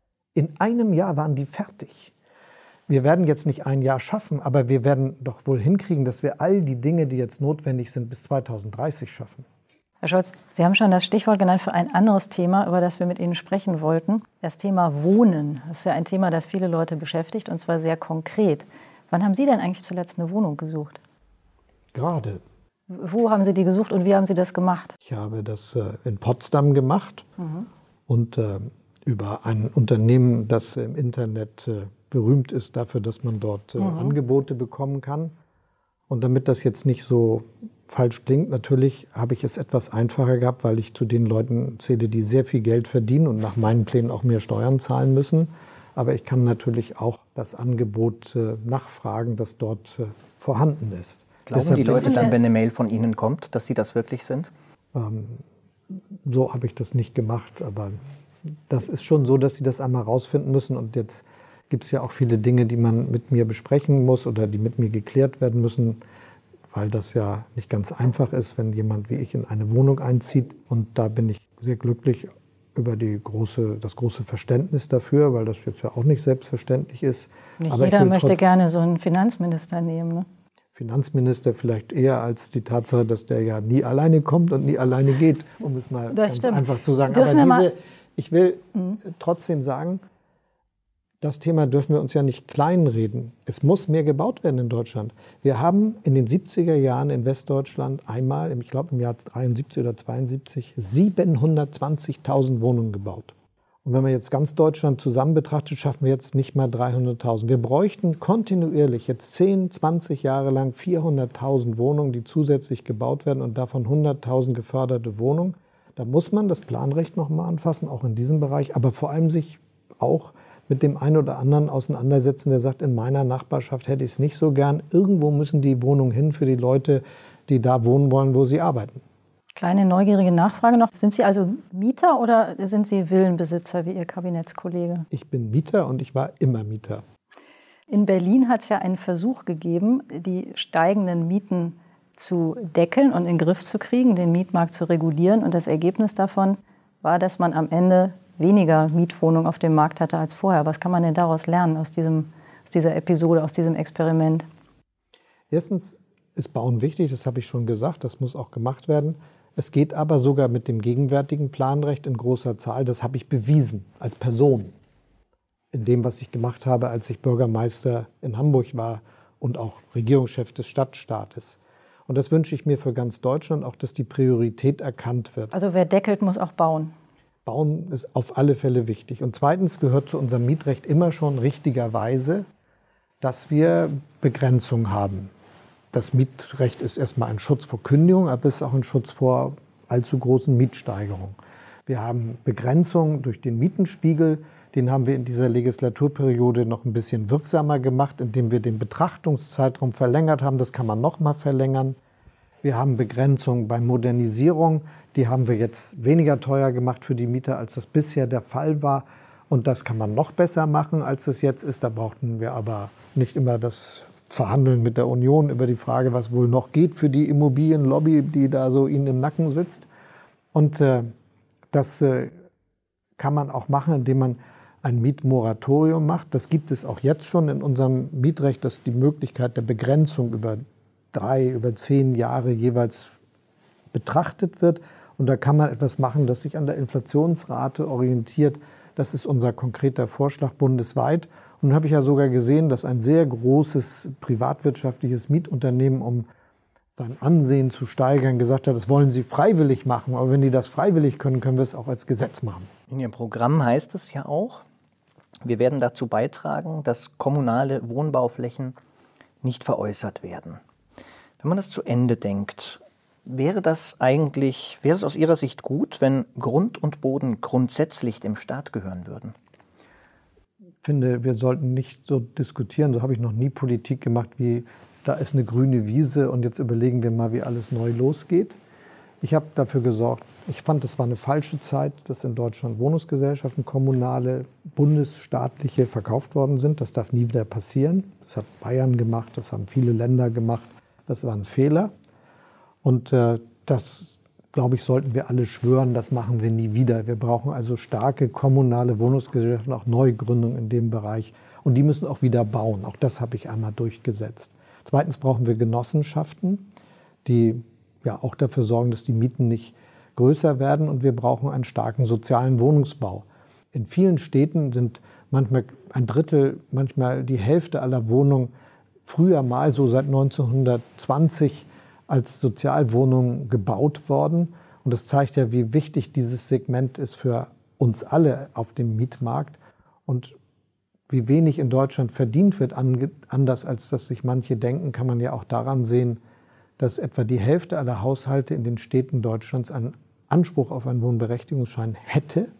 In einem Jahr waren die fertig. Wir werden jetzt nicht ein Jahr schaffen, aber wir werden doch wohl hinkriegen, dass wir all die Dinge, die jetzt notwendig sind, bis zweitausenddreißig schaffen. Herr Scholz, Sie haben schon das Stichwort genannt für ein anderes Thema, über das wir mit Ihnen sprechen wollten. Das Thema Wohnen. Das ist ja ein Thema, das viele Leute beschäftigt, und zwar sehr konkret. Wann haben Sie denn eigentlich zuletzt eine Wohnung gesucht? Gerade. Wo haben Sie die gesucht und wie haben Sie das gemacht? Ich habe das äh, in Potsdam gemacht Mhm. und äh, über ein Unternehmen, das im Internet äh, berühmt ist dafür, dass man dort äh, Mhm. Angebote bekommen kann. Und damit das jetzt nicht so falsch klingt, natürlich habe ich es etwas einfacher gehabt, weil ich zu den Leuten zähle, die sehr viel Geld verdienen und nach meinen Plänen auch mehr Steuern zahlen müssen. Aber ich kann natürlich auch das Angebot äh, nachfragen, das dort äh, vorhanden ist. Glauben Deshalb die Leute denke ich- dann, wenn eine Mail von Ihnen kommt, dass Sie das wirklich sind? Ähm, so habe ich das nicht gemacht, aber das ist schon so, dass sie das einmal rausfinden müssen. Und jetzt gibt es ja auch viele Dinge, die man mit mir besprechen muss oder die mit mir geklärt werden müssen, weil das ja nicht ganz einfach ist, wenn jemand wie ich in eine Wohnung einzieht. Und da bin ich sehr glücklich über die große, das große Verständnis dafür, weil das jetzt ja auch nicht selbstverständlich ist. Nicht Aber ich jeder will möchte trotz- gerne so einen Finanzminister nehmen. Ne? Finanzminister vielleicht eher als die Tatsache, dass der ja nie alleine kommt und nie alleine geht, um es mal Das ganz stimmt. einfach zu sagen. Dürfen Aber wir mal- diese, ich will trotzdem sagen, das Thema dürfen wir uns ja nicht kleinreden. Es muss mehr gebaut werden in Deutschland. Wir haben in den siebziger Jahren in Westdeutschland einmal, ich glaube im Jahr dreiundsiebzig oder zweiundsiebzig, siebenhundertzwanzigtausend Wohnungen gebaut. Und wenn man jetzt ganz Deutschland zusammen betrachtet, schaffen wir jetzt nicht mal dreihunderttausend. Wir bräuchten kontinuierlich jetzt zehn, zwanzig Jahre lang vierhunderttausend Wohnungen, die zusätzlich gebaut werden und davon hunderttausend geförderte Wohnungen. Da muss man das Planrecht noch mal anfassen, auch in diesem Bereich, aber vor allem sich auch mit dem einen oder anderen auseinandersetzen, der sagt, in meiner Nachbarschaft hätte ich es nicht so gern. Irgendwo müssen die Wohnungen hin für die Leute, die da wohnen wollen, wo sie arbeiten. Kleine neugierige Nachfrage noch. Sind Sie also Mieter oder sind Sie Villenbesitzer wie Ihr Kabinettskollege? Ich bin Mieter und ich war immer Mieter. In Berlin hat es ja einen Versuch gegeben, die steigenden Mieten zu deckeln und in den Griff zu kriegen, den Mietmarkt zu regulieren. Und das Ergebnis davon war, dass man am Ende weniger Mietwohnungen auf dem Markt hatte als vorher. Was kann man denn daraus lernen, aus, diesem, aus dieser Episode, aus diesem Experiment? Erstens ist Bauen wichtig, das habe ich schon gesagt, das muss auch gemacht werden. Es geht aber sogar mit dem gegenwärtigen Planrecht in großer Zahl. Das habe ich bewiesen als Person in dem, was ich gemacht habe, als ich Bürgermeister in Hamburg war und auch Regierungschef des Stadtstaates. Und das wünsche ich mir für ganz Deutschland, auch dass die Priorität erkannt wird. Also wer deckelt, muss auch bauen. Bauen ist auf alle Fälle wichtig. Und zweitens gehört zu unserem Mietrecht immer schon richtigerweise, dass wir Begrenzung haben. Das Mietrecht ist erstmal ein Schutz vor Kündigung, aber es ist auch ein Schutz vor allzu großen Mietsteigerungen. Wir haben Begrenzung durch den Mietenspiegel. Den haben wir in dieser Legislaturperiode noch ein bisschen wirksamer gemacht, indem wir den Betrachtungszeitraum verlängert haben. Das kann man noch mal verlängern. Wir haben Begrenzung bei Modernisierung. Die haben wir jetzt weniger teuer gemacht für die Mieter, als das bisher der Fall war. Und das kann man noch besser machen, als es jetzt ist. Da brauchten wir aber nicht immer das Verhandeln mit der Union über die Frage, was wohl noch geht für die Immobilienlobby, die da so ihnen im Nacken sitzt. Und äh, das äh, kann man auch machen, indem man ein Mietmoratorium macht. Das gibt es auch jetzt schon in unserem Mietrecht, dass die Möglichkeit der Begrenzung über drei, über zehn Jahre jeweils betrachtet wird. Und da kann man etwas machen, das sich an der Inflationsrate orientiert. Das ist unser konkreter Vorschlag bundesweit. Und nun habe ich ja sogar gesehen, dass ein sehr großes privatwirtschaftliches Mietunternehmen, um sein Ansehen zu steigern, gesagt hat, das wollen sie freiwillig machen. Aber wenn die das freiwillig können, können wir es auch als Gesetz machen. In Ihrem Programm heißt es ja auch, wir werden dazu beitragen, dass kommunale Wohnbauflächen nicht veräußert werden. Wenn man das zu Ende denkt, wäre das eigentlich, wäre es aus Ihrer Sicht gut, wenn Grund und Boden grundsätzlich dem Staat gehören würden? Ich finde, wir sollten nicht so diskutieren, so habe ich noch nie Politik gemacht, wie da ist eine grüne Wiese und jetzt überlegen wir mal, wie alles neu losgeht. Ich habe dafür gesorgt, ich fand, das war eine falsche Zeit, dass in Deutschland Wohnungsgesellschaften, kommunale, bundesstaatliche verkauft worden sind. Das darf nie wieder passieren. Das hat Bayern gemacht, das haben viele Länder gemacht. Das war ein Fehler. Und äh, das, glaube ich, sollten wir alle schwören, das machen wir nie wieder. Wir brauchen also starke kommunale Wohnungsgesellschaften, auch Neugründungen in dem Bereich. Und die müssen auch wieder bauen. Auch das habe ich einmal durchgesetzt. Zweitens brauchen wir Genossenschaften, die ja auch dafür sorgen, dass die Mieten nicht größer werden. Und wir brauchen einen starken sozialen Wohnungsbau. In vielen Städten sind manchmal ein Drittel, manchmal die Hälfte aller Wohnungen früher mal so seit neunzehnhundertzwanzig als Sozialwohnungen gebaut worden. Und das zeigt ja, wie wichtig dieses Segment ist für uns alle auf dem Mietmarkt und wie wenig in Deutschland verdient wird. Anders als das sich manche denken, kann man ja auch daran sehen, dass etwa die Hälfte aller Haushalte in den Städten Deutschlands einen Anspruch auf einen Wohnberechtigungsschein hätte,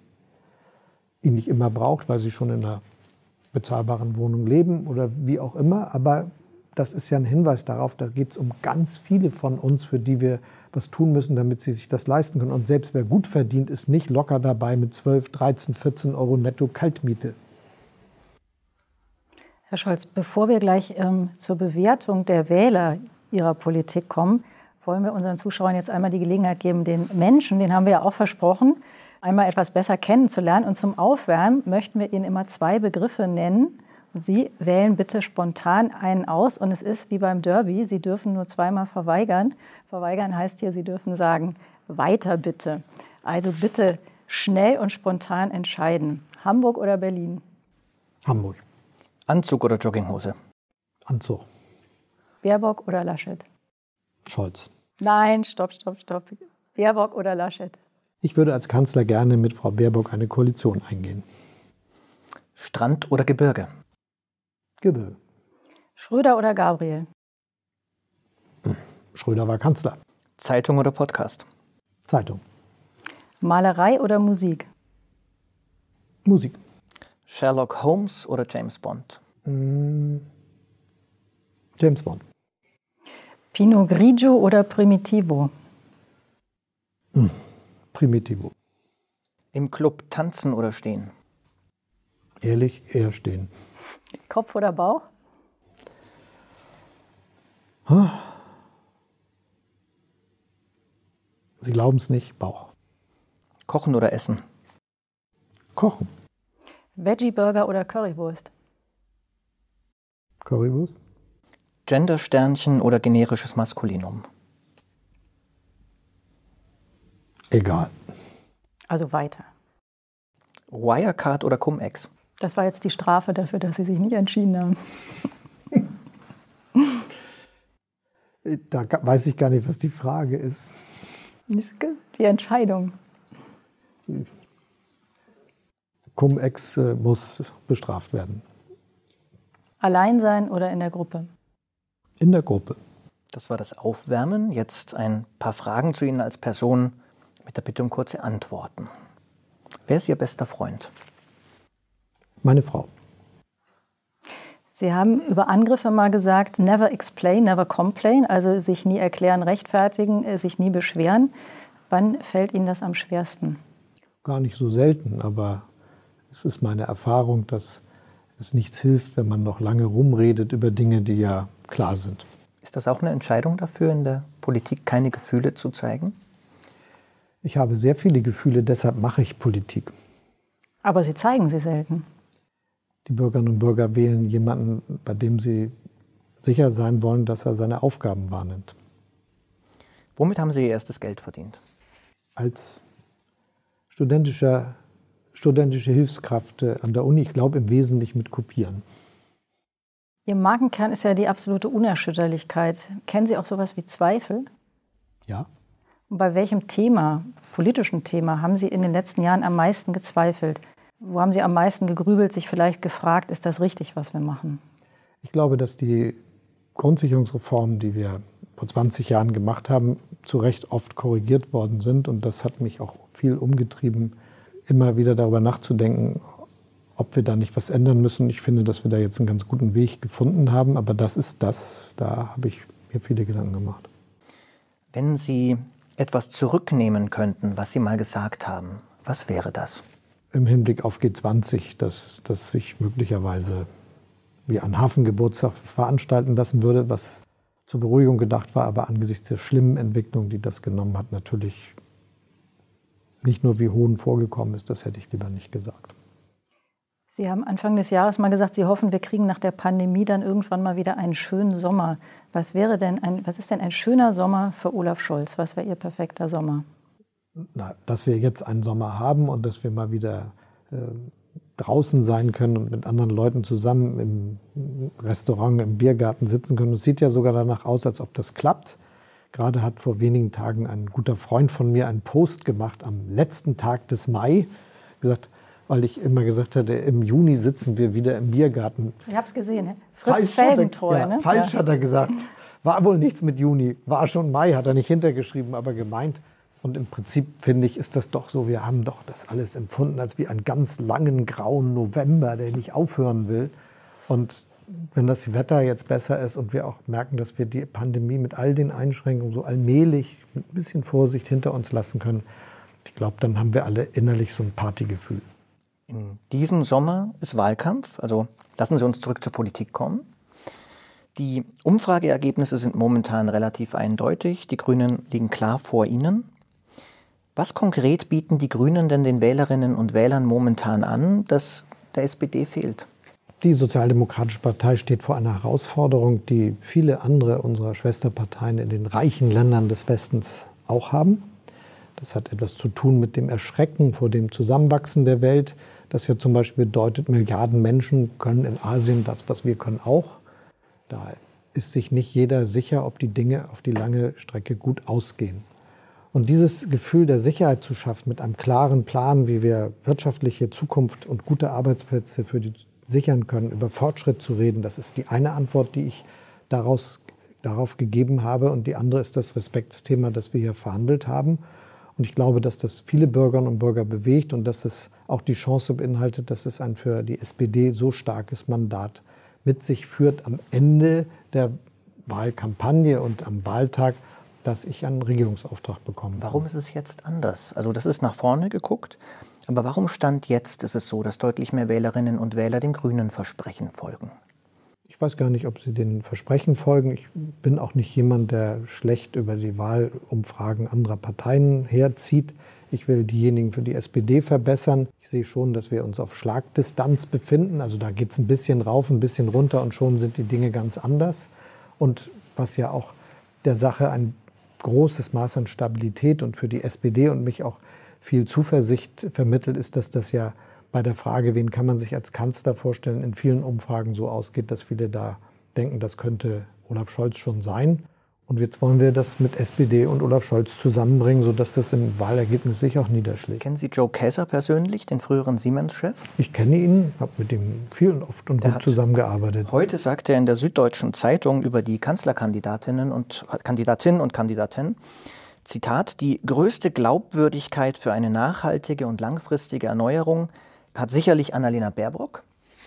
ihn nicht immer braucht, weil sie schon in einer bezahlbaren Wohnung leben oder wie auch immer, aber das ist ja ein Hinweis darauf, da geht es um ganz viele von uns, für die wir was tun müssen, damit sie sich das leisten können. Und selbst wer gut verdient, ist nicht locker dabei mit zwölf, dreizehn, vierzehn Euro netto Kaltmiete. Herr Scholz, bevor wir gleich ähm, zur Bewertung der Wähler Ihrer Politik kommen, wollen wir unseren Zuschauern jetzt einmal die Gelegenheit geben, den Menschen, den haben wir ja auch versprochen, einmal etwas besser kennenzulernen. Und zum Aufwärmen möchten wir Ihnen immer zwei Begriffe nennen. Und Sie wählen bitte spontan einen aus. Und es ist wie beim Derby, Sie dürfen nur zweimal verweigern. Verweigern heißt hier, Sie dürfen sagen, weiter bitte. Also bitte schnell und spontan entscheiden. Hamburg oder Berlin? Hamburg. Anzug oder Jogginghose? Anzug. Baerbock oder Laschet? Scholz. Nein, stopp, stopp, stopp. Baerbock oder Laschet? Ich würde als Kanzler gerne mit Frau Baerbock eine Koalition eingehen. Strand oder Gebirge? Gebirge. Schröder oder Gabriel? Schröder war Kanzler. Zeitung oder Podcast? Zeitung. Malerei oder Musik? Musik. Sherlock Holmes oder James Bond? Mm, James Bond. Pinot Grigio oder Primitivo? Mm, Primitivo. Im Club tanzen oder stehen? Ehrlich, eher stehen. Kopf oder Bauch? Sie glauben es nicht, Bauch. Kochen oder essen? Kochen. Veggie-Burger oder Currywurst? Currywurst. Gendersternchen oder generisches Maskulinum? Egal. Also weiter. Wirecard oder Cum-Ex? Das war jetzt die Strafe dafür, dass Sie sich nicht entschieden haben. Da weiß ich gar nicht, was die Frage ist. Die Entscheidung. Cum-Ex äh, muss bestraft werden. Allein sein oder in der Gruppe? In der Gruppe. Das war das Aufwärmen. Jetzt ein paar Fragen zu Ihnen als Person mit der Bitte um kurze Antworten. Wer ist Ihr bester Freund? Meine Frau. Sie haben über Angriffe mal gesagt, never explain, never complain, also sich nie erklären, rechtfertigen, sich nie beschweren. Wann fällt Ihnen das am schwersten? Gar nicht so selten, aber es ist meine Erfahrung, dass es nichts hilft, wenn man noch lange rumredet über Dinge, die ja klar sind. Ist das auch eine Entscheidung dafür, in der Politik keine Gefühle zu zeigen? Ich habe sehr viele Gefühle, deshalb mache ich Politik. Aber Sie zeigen sie selten. Die Bürgerinnen und Bürger wählen jemanden, bei dem sie sicher sein wollen, dass er seine Aufgaben wahrnimmt. Womit haben Sie Ihr erstes Geld verdient? Als studentischer, studentische Hilfskraft an der Uni, ich glaube im Wesentlichen mit Kopieren. Ihr Markenkern ist ja die absolute Unerschütterlichkeit. Kennen Sie auch sowas wie Zweifel? Ja. Und bei welchem Thema, politischen Thema, haben Sie in den letzten Jahren am meisten gezweifelt? Wo haben Sie am meisten gegrübelt, sich vielleicht gefragt, ist das richtig, was wir machen? Ich glaube, dass die Grundsicherungsreformen, die wir vor zwanzig Jahren gemacht haben, zu Recht oft korrigiert worden sind. Und das hat mich auch viel umgetrieben, immer wieder darüber nachzudenken, ob wir da nicht was ändern müssen. Ich finde, dass wir da jetzt einen ganz guten Weg gefunden haben. Aber das ist das, da habe ich mir viele Gedanken gemacht. Wenn Sie etwas zurücknehmen könnten, was Sie mal gesagt haben, was wäre das? Im Hinblick auf G zwanzig, dass, dass sich möglicherweise wie ein Hafengeburtstag veranstalten lassen würde, was zur Beruhigung gedacht war, aber angesichts der schlimmen Entwicklung, die das genommen hat, natürlich nicht nur wie Hohn vorgekommen ist, das hätte ich lieber nicht gesagt. Sie haben Anfang des Jahres mal gesagt, Sie hoffen, wir kriegen nach der Pandemie dann irgendwann mal wieder einen schönen Sommer. Was wäre denn ein, was ist denn ein schöner Sommer für Olaf Scholz? Was wäre Ihr perfekter Sommer? Na, dass wir jetzt einen Sommer haben und dass wir mal wieder äh, draußen sein können und mit anderen Leuten zusammen im Restaurant, im Biergarten sitzen können. Es sieht ja sogar danach aus, als ob das klappt. Gerade hat vor wenigen Tagen ein guter Freund von mir einen Post gemacht am letzten Tag des Mai, gesagt, weil ich immer gesagt hatte, im Juni sitzen wir wieder im Biergarten. Ich habe es gesehen, Fritz Falsch Felgentreu. Hat er, ja, ne? falsch ja. hat er gesagt. War wohl nichts mit Juni, war schon Mai, hat er nicht hintergeschrieben, aber gemeint. Und im Prinzip, finde ich, ist das doch so, wir haben doch das alles empfunden als wie einen ganz langen, grauen November, der nicht aufhören will. Und wenn das Wetter jetzt besser ist und wir auch merken, dass wir die Pandemie mit all den Einschränkungen so allmählich mit ein bisschen Vorsicht hinter uns lassen können, ich glaube, dann haben wir alle innerlich so ein Partygefühl. In diesem Sommer ist Wahlkampf, also lassen Sie uns zurück zur Politik kommen. Die Umfrageergebnisse sind momentan relativ eindeutig. Die Grünen liegen klar vor Ihnen. Was konkret bieten die Grünen denn den Wählerinnen und Wählern momentan an, das der S P D fehlt? Die Sozialdemokratische Partei steht vor einer Herausforderung, die viele andere unserer Schwesterparteien in den reichen Ländern des Westens auch haben. Das hat etwas zu tun mit dem Erschrecken vor dem Zusammenwachsen der Welt. Das ja zum Beispiel bedeutet, Milliarden Menschen können in Asien das, was wir können, auch. Da ist sich nicht jeder sicher, ob die Dinge auf die lange Strecke gut ausgehen. Und dieses Gefühl der Sicherheit zu schaffen mit einem klaren Plan, wie wir wirtschaftliche Zukunft und gute Arbeitsplätze für die sichern können, über Fortschritt zu reden, das ist die eine Antwort, die ich daraus, darauf gegeben habe. Und die andere ist das Respektsthema, das wir hier verhandelt haben. Und ich glaube, dass das viele Bürgerinnen und Bürger bewegt und dass es auch die Chance beinhaltet, dass es ein für die S P D so starkes Mandat mit sich führt am Ende der Wahlkampagne und am Wahltag, dass ich einen Regierungsauftrag bekomme. Warum ist es jetzt anders? Also das ist nach vorne geguckt, aber warum Stand jetzt ist es so, dass deutlich mehr Wählerinnen und Wähler dem grünen Versprechen folgen? Ich weiß gar nicht, ob sie den Versprechen folgen. Ich bin auch nicht jemand, der schlecht über die Wahlumfragen anderer Parteien herzieht. Ich will diejenigen für die S P D verbessern. Ich sehe schon, dass wir uns auf Schlagdistanz befinden. Also da geht es ein bisschen rauf, ein bisschen runter und schon sind die Dinge ganz anders. Und was ja auch der Sache ein großes Maß an Stabilität und für die S P D und mich auch viel Zuversicht vermittelt, ist, dass das ja bei der Frage, wen kann man sich als Kanzler vorstellen, in vielen Umfragen so ausgeht, dass viele da denken, das könnte Olaf Scholz schon sein. Und jetzt wollen wir das mit S P D und Olaf Scholz zusammenbringen, sodass das im Wahlergebnis sich auch niederschlägt. Kennen Sie Joe Kaeser persönlich, den früheren Siemens-Chef? Ich kenne ihn, habe mit ihm viel und oft und Der gut zusammengearbeitet. Heute sagt er in der Süddeutschen Zeitung über die Kanzlerkandidatinnen und Kandidatinnen und Kandidaten, Zitat, die größte Glaubwürdigkeit für eine nachhaltige und langfristige Erneuerung hat sicherlich Annalena Baerbock.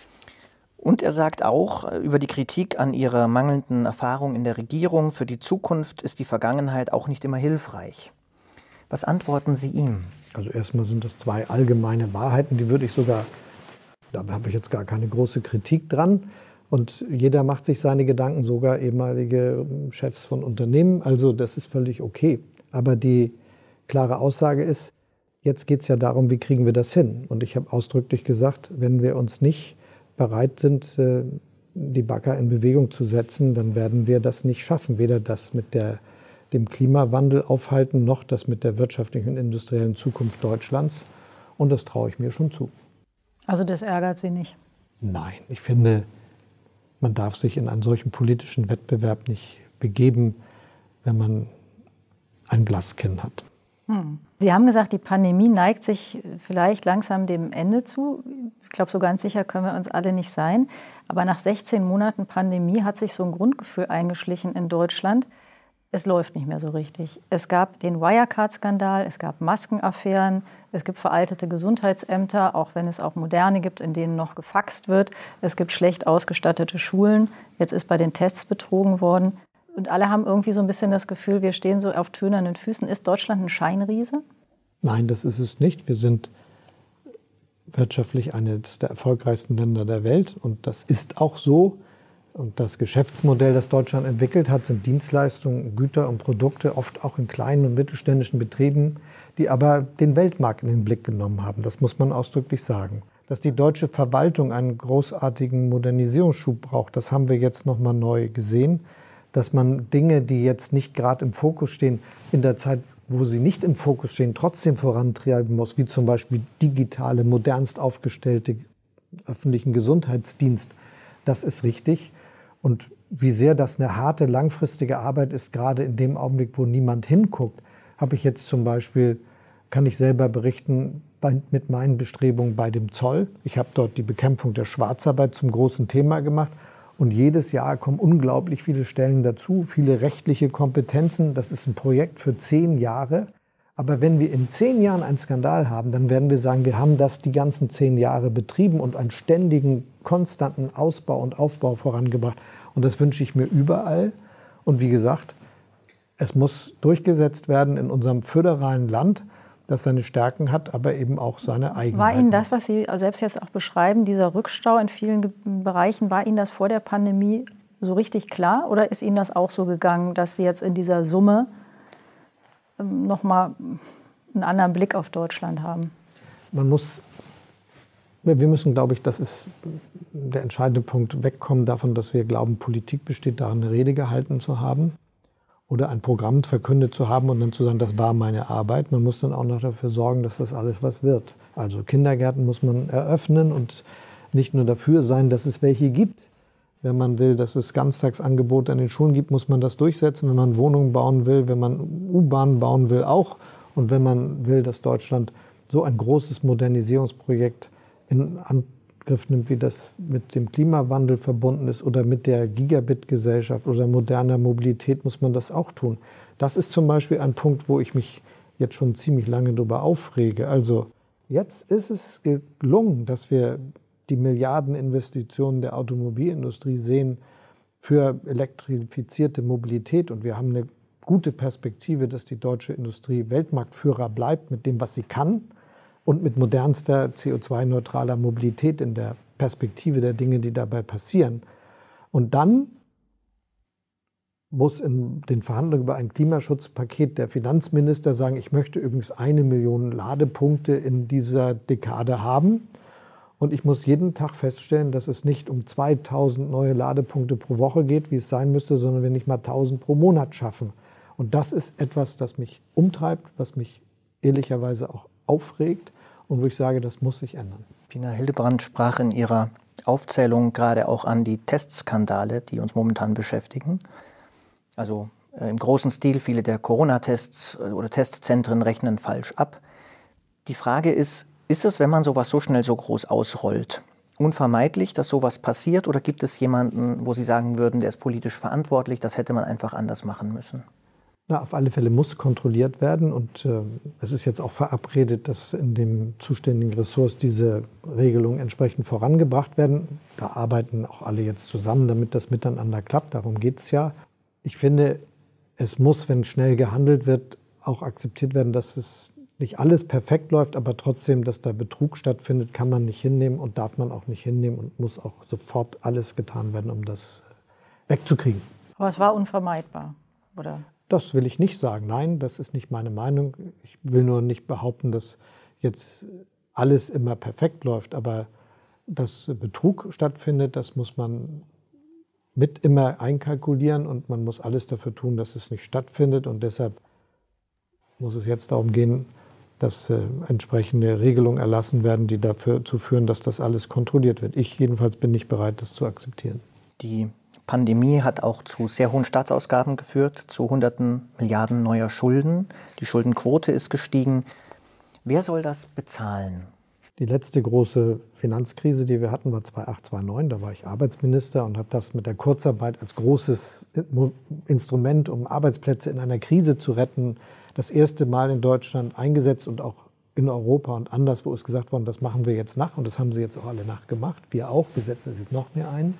Und er sagt auch über die Kritik an ihrer mangelnden Erfahrung in der Regierung, für die Zukunft ist die Vergangenheit auch nicht immer hilfreich. Was antworten Sie ihm? Also erstmal sind das zwei allgemeine Wahrheiten, die würde ich sogar, da habe ich jetzt gar keine große Kritik dran. Und jeder macht sich seine Gedanken, sogar ehemalige Chefs von Unternehmen. Also das ist völlig okay. Aber die klare Aussage ist, jetzt geht es ja darum, wie kriegen wir das hin? Und ich habe ausdrücklich gesagt, wenn wir uns nicht bereit sind, die Bagger in Bewegung zu setzen, dann werden wir das nicht schaffen. Weder das mit der, dem Klimawandel aufhalten, noch das mit der wirtschaftlichen und industriellen Zukunft Deutschlands. Und das traue ich mir schon zu. Also das ärgert Sie nicht? Nein, ich finde, man darf sich in einen solchen politischen Wettbewerb nicht begeben, wenn man ein Glaskinn hat. Hm. Sie haben gesagt, die Pandemie neigt sich vielleicht langsam dem Ende zu. Ich glaube, so ganz sicher können wir uns alle nicht sein. Aber nach sechzehn Monaten Pandemie hat sich so ein Grundgefühl eingeschlichen in Deutschland. Es läuft nicht mehr so richtig. Es gab den Wirecard-Skandal, es gab Maskenaffären, es gibt veraltete Gesundheitsämter, auch wenn es auch moderne gibt, in denen noch gefaxt wird. Es gibt schlecht ausgestattete Schulen. Jetzt ist bei den Tests betrogen worden. Und alle haben irgendwie so ein bisschen das Gefühl, wir stehen so auf tönernen Füßen. Ist Deutschland ein Scheinriese? Nein, das ist es nicht. Wir sind wirtschaftlich eines der erfolgreichsten Länder der Welt. Und das ist auch so. Und das Geschäftsmodell, das Deutschland entwickelt hat, sind Dienstleistungen, Güter und Produkte, oft auch in kleinen und mittelständischen Betrieben, die aber den Weltmarkt in den Blick genommen haben. Das muss man ausdrücklich sagen. Dass die deutsche Verwaltung einen großartigen Modernisierungsschub braucht, das haben wir jetzt noch mal neu gesehen. Dass man Dinge, die jetzt nicht gerade im Fokus stehen, in der Zeit, wo sie nicht im Fokus stehen, trotzdem vorantreiben muss, wie zum Beispiel digitale, modernst aufgestellte öffentlichen Gesundheitsdienst. Das ist richtig. Und wie sehr das eine harte, langfristige Arbeit ist, gerade in dem Augenblick, wo niemand hinguckt, habe ich jetzt zum Beispiel, kann ich selber berichten, bei, mit meinen Bestrebungen bei dem Zoll. Ich habe dort die Bekämpfung der Schwarzarbeit zum großen Thema gemacht. Und jedes Jahr kommen unglaublich viele Stellen dazu, viele rechtliche Kompetenzen. Das ist ein Projekt für zehn Jahre. Aber wenn wir in zehn Jahren einen Skandal haben, dann werden wir sagen, wir haben das die ganzen zehn Jahre betrieben und einen ständigen, konstanten Ausbau und Aufbau vorangebracht. Und das wünsche ich mir überall. Und wie gesagt, es muss durchgesetzt werden in unserem föderalen Land, das seine Stärken hat, aber eben auch seine Eigenheiten. War Ihnen das, was Sie selbst jetzt auch beschreiben, dieser Rückstau in vielen Bereichen, war Ihnen das vor der Pandemie so richtig klar? Oder ist Ihnen das auch so gegangen, dass Sie jetzt in dieser Summe noch mal einen anderen Blick auf Deutschland haben? Man muss, wir müssen, glaube ich, das ist der entscheidende Punkt, wegkommen davon, dass wir glauben, Politik besteht darin, eine Rede gehalten zu haben oder ein Programm verkündet zu haben und dann zu sagen, das war meine Arbeit. Man muss dann auch noch dafür sorgen, dass das alles was wird. Also Kindergärten muss man eröffnen und nicht nur dafür sein, dass es welche gibt. Wenn man will, dass es Ganztagsangebote an den Schulen gibt, muss man das durchsetzen. Wenn man Wohnungen bauen will, wenn man U-Bahnen bauen will, auch. Und wenn man will, dass Deutschland so ein großes Modernisierungsprojekt in Angriff nimmt, wie das mit dem Klimawandel verbunden ist oder mit der Gigabit-Gesellschaft oder moderner Mobilität, muss man das auch tun. Das ist zum Beispiel ein Punkt, wo ich mich jetzt schon ziemlich lange darüber aufrege. Also jetzt ist es gelungen, dass wir die Milliardeninvestitionen der Automobilindustrie sehen für elektrifizierte Mobilität. Und wir haben eine gute Perspektive, dass die deutsche Industrie Weltmarktführer bleibt mit dem, was sie kann und mit modernster C O zwei neutraler Mobilität in der Perspektive der Dinge, die dabei passieren. Und dann muss in den Verhandlungen über ein Klimaschutzpaket der Finanzminister sagen, ich möchte übrigens eine Million Ladepunkte in dieser Dekade haben. Und ich muss jeden Tag feststellen, dass es nicht um zweitausend neue Ladepunkte pro Woche geht, wie es sein müsste, sondern wir nicht mal tausend pro Monat schaffen. Und das ist etwas, das mich umtreibt, was mich ehrlicherweise auch aufregt und wo ich sage, das muss sich ändern. Tina Hildebrandt sprach in ihrer Aufzählung gerade auch an die Testskandale, die uns momentan beschäftigen. Also äh, im großen Stil, viele der Corona-Tests äh, oder Testzentren rechnen falsch ab. Die Frage ist, ist es, wenn man sowas so schnell so groß ausrollt, unvermeidlich, dass sowas passiert? Oder gibt es jemanden, wo Sie sagen würden, der ist politisch verantwortlich, das hätte man einfach anders machen müssen? Na, auf alle Fälle muss kontrolliert werden. Und äh, es ist jetzt auch verabredet, dass in den zuständigen Ressorts diese Regelungen entsprechend vorangebracht werden. Da arbeiten auch alle jetzt zusammen, damit das miteinander klappt. Darum geht es ja. Ich finde, es muss, wenn schnell gehandelt wird, auch akzeptiert werden, dass es nicht alles perfekt läuft, aber trotzdem, dass da Betrug stattfindet, kann man nicht hinnehmen und darf man auch nicht hinnehmen und muss auch sofort alles getan werden, um das wegzukriegen. Aber es war unvermeidbar, oder? Das will ich nicht sagen. Nein, das ist nicht meine Meinung. Ich will nur nicht behaupten, dass jetzt alles immer perfekt läuft, aber dass Betrug stattfindet, das muss man mit immer einkalkulieren und man muss alles dafür tun, dass es nicht stattfindet. Und deshalb muss es jetzt darum gehen, dass äh, entsprechende Regelungen erlassen werden, die dafür zu führen, dass das alles kontrolliert wird. Ich jedenfalls bin nicht bereit, das zu akzeptieren. Die Pandemie hat auch zu sehr hohen Staatsausgaben geführt, zu hunderten Milliarden neuer Schulden. Die Schuldenquote ist gestiegen. Wer soll das bezahlen? Die letzte große Finanzkrise, die wir hatten, war zweitausendacht, zweitausendneun. Da war ich Arbeitsminister und habe das mit der Kurzarbeit als großes Instrument, um Arbeitsplätze in einer Krise zu retten, das erste Mal in Deutschland eingesetzt und auch in Europa und anderswo ist gesagt worden, das machen wir jetzt nach. Und das haben sie jetzt auch alle nachgemacht. Wir auch, wir setzen es jetzt noch mehr ein.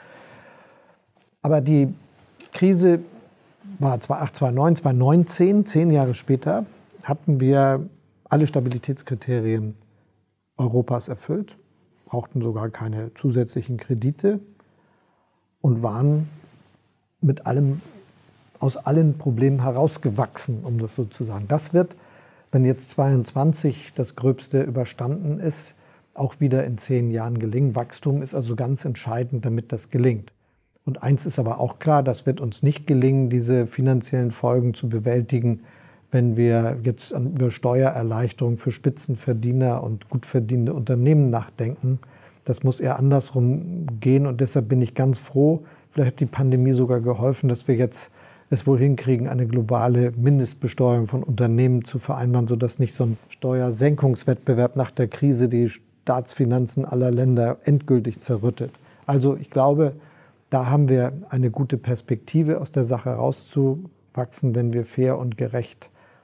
Aber die Krise war zweitausendacht, zweitausendneun, zweitausendneunzehn, zehn Jahre später, hatten wir alle Stabilitätskriterien Europas erfüllt, brauchten sogar keine zusätzlichen Kredite und waren mit allem, aus allen Problemen herausgewachsen, um das so zu sagen. Das wird, wenn jetzt zweiundzwanzig das Gröbste überstanden ist, auch wieder in zehn Jahren gelingen. Wachstum ist also ganz entscheidend, damit das gelingt. Und eins ist aber auch klar, das wird uns nicht gelingen, diese finanziellen Folgen zu bewältigen, wenn wir jetzt über Steuererleichterungen für Spitzenverdiener und gut verdienende Unternehmen nachdenken. Das muss eher andersrum gehen und deshalb bin ich ganz froh, vielleicht hat die Pandemie sogar geholfen, dass wir jetzt es wohl hinkriegen, eine globale Mindestbesteuerung von Unternehmen zu vereinbaren, sodass nicht so ein Steuersenkungswettbewerb nach der Krise die Staatsfinanzen aller Länder endgültig zerrüttet. Also ich glaube, da haben wir eine gute Perspektive, aus der Sache rauszuwachsen, wenn wir fair und gerecht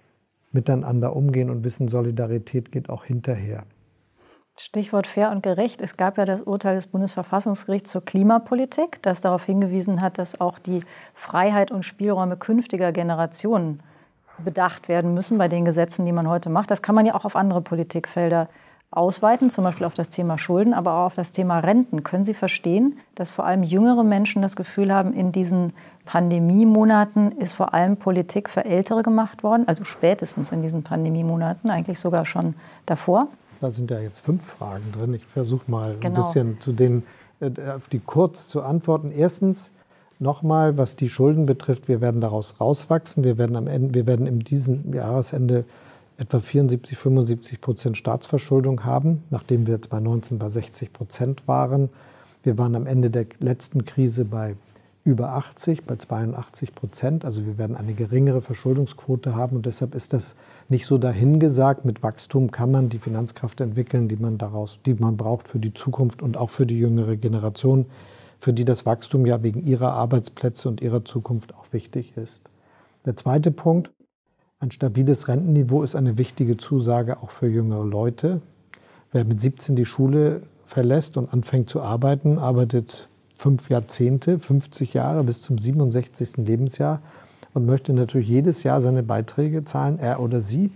miteinander umgehen und wissen, Solidarität geht auch hinterher. Stichwort fair und gerecht. Es gab ja das Urteil des Bundesverfassungsgerichts zur Klimapolitik, das darauf hingewiesen hat, dass auch die Freiheit und Spielräume künftiger Generationen bedacht werden müssen bei den Gesetzen, die man heute macht. Das kann man ja auch auf andere Politikfelder ausweiten, zum Beispiel auf das Thema Schulden, aber auch auf das Thema Renten. Können Sie verstehen, dass vor allem jüngere Menschen das Gefühl haben, in diesen Pandemiemonaten ist vor allem Politik für Ältere gemacht worden, also spätestens in diesen Pandemiemonaten, eigentlich sogar schon davor? Da sind ja jetzt fünf Fragen drin. Ich versuche mal genau. ein bisschen zu denen, auf die kurz zu antworten. Erstens nochmal, was die Schulden betrifft, wir werden daraus rauswachsen. Wir werden am Ende, wir werden in diesem Jahresende etwa vierundsiebzig, fünfundsiebzig Prozent Staatsverschuldung haben, nachdem wir zweitausendneunzehn bei sechzig Prozent waren. Wir waren am Ende der letzten Krise bei über achtzig, bei zweiundachtzig Prozent. Also wir werden eine geringere Verschuldungsquote haben und deshalb ist das nicht so dahingesagt. Mit Wachstum kann man die Finanzkraft entwickeln, die man daraus, die man braucht für die Zukunft und auch für die jüngere Generation, für die das Wachstum ja wegen ihrer Arbeitsplätze und ihrer Zukunft auch wichtig ist. Der zweite Punkt: Ein stabiles Rentenniveau ist eine wichtige Zusage auch für jüngere Leute. Wer mit siebzehn die Schule verlässt und anfängt zu arbeiten, arbeitet fünf Jahrzehnte, fünfzig Jahre bis zum siebenundsechzigsten Lebensjahr und möchte natürlich jedes Jahr seine Beiträge zahlen, er oder sie,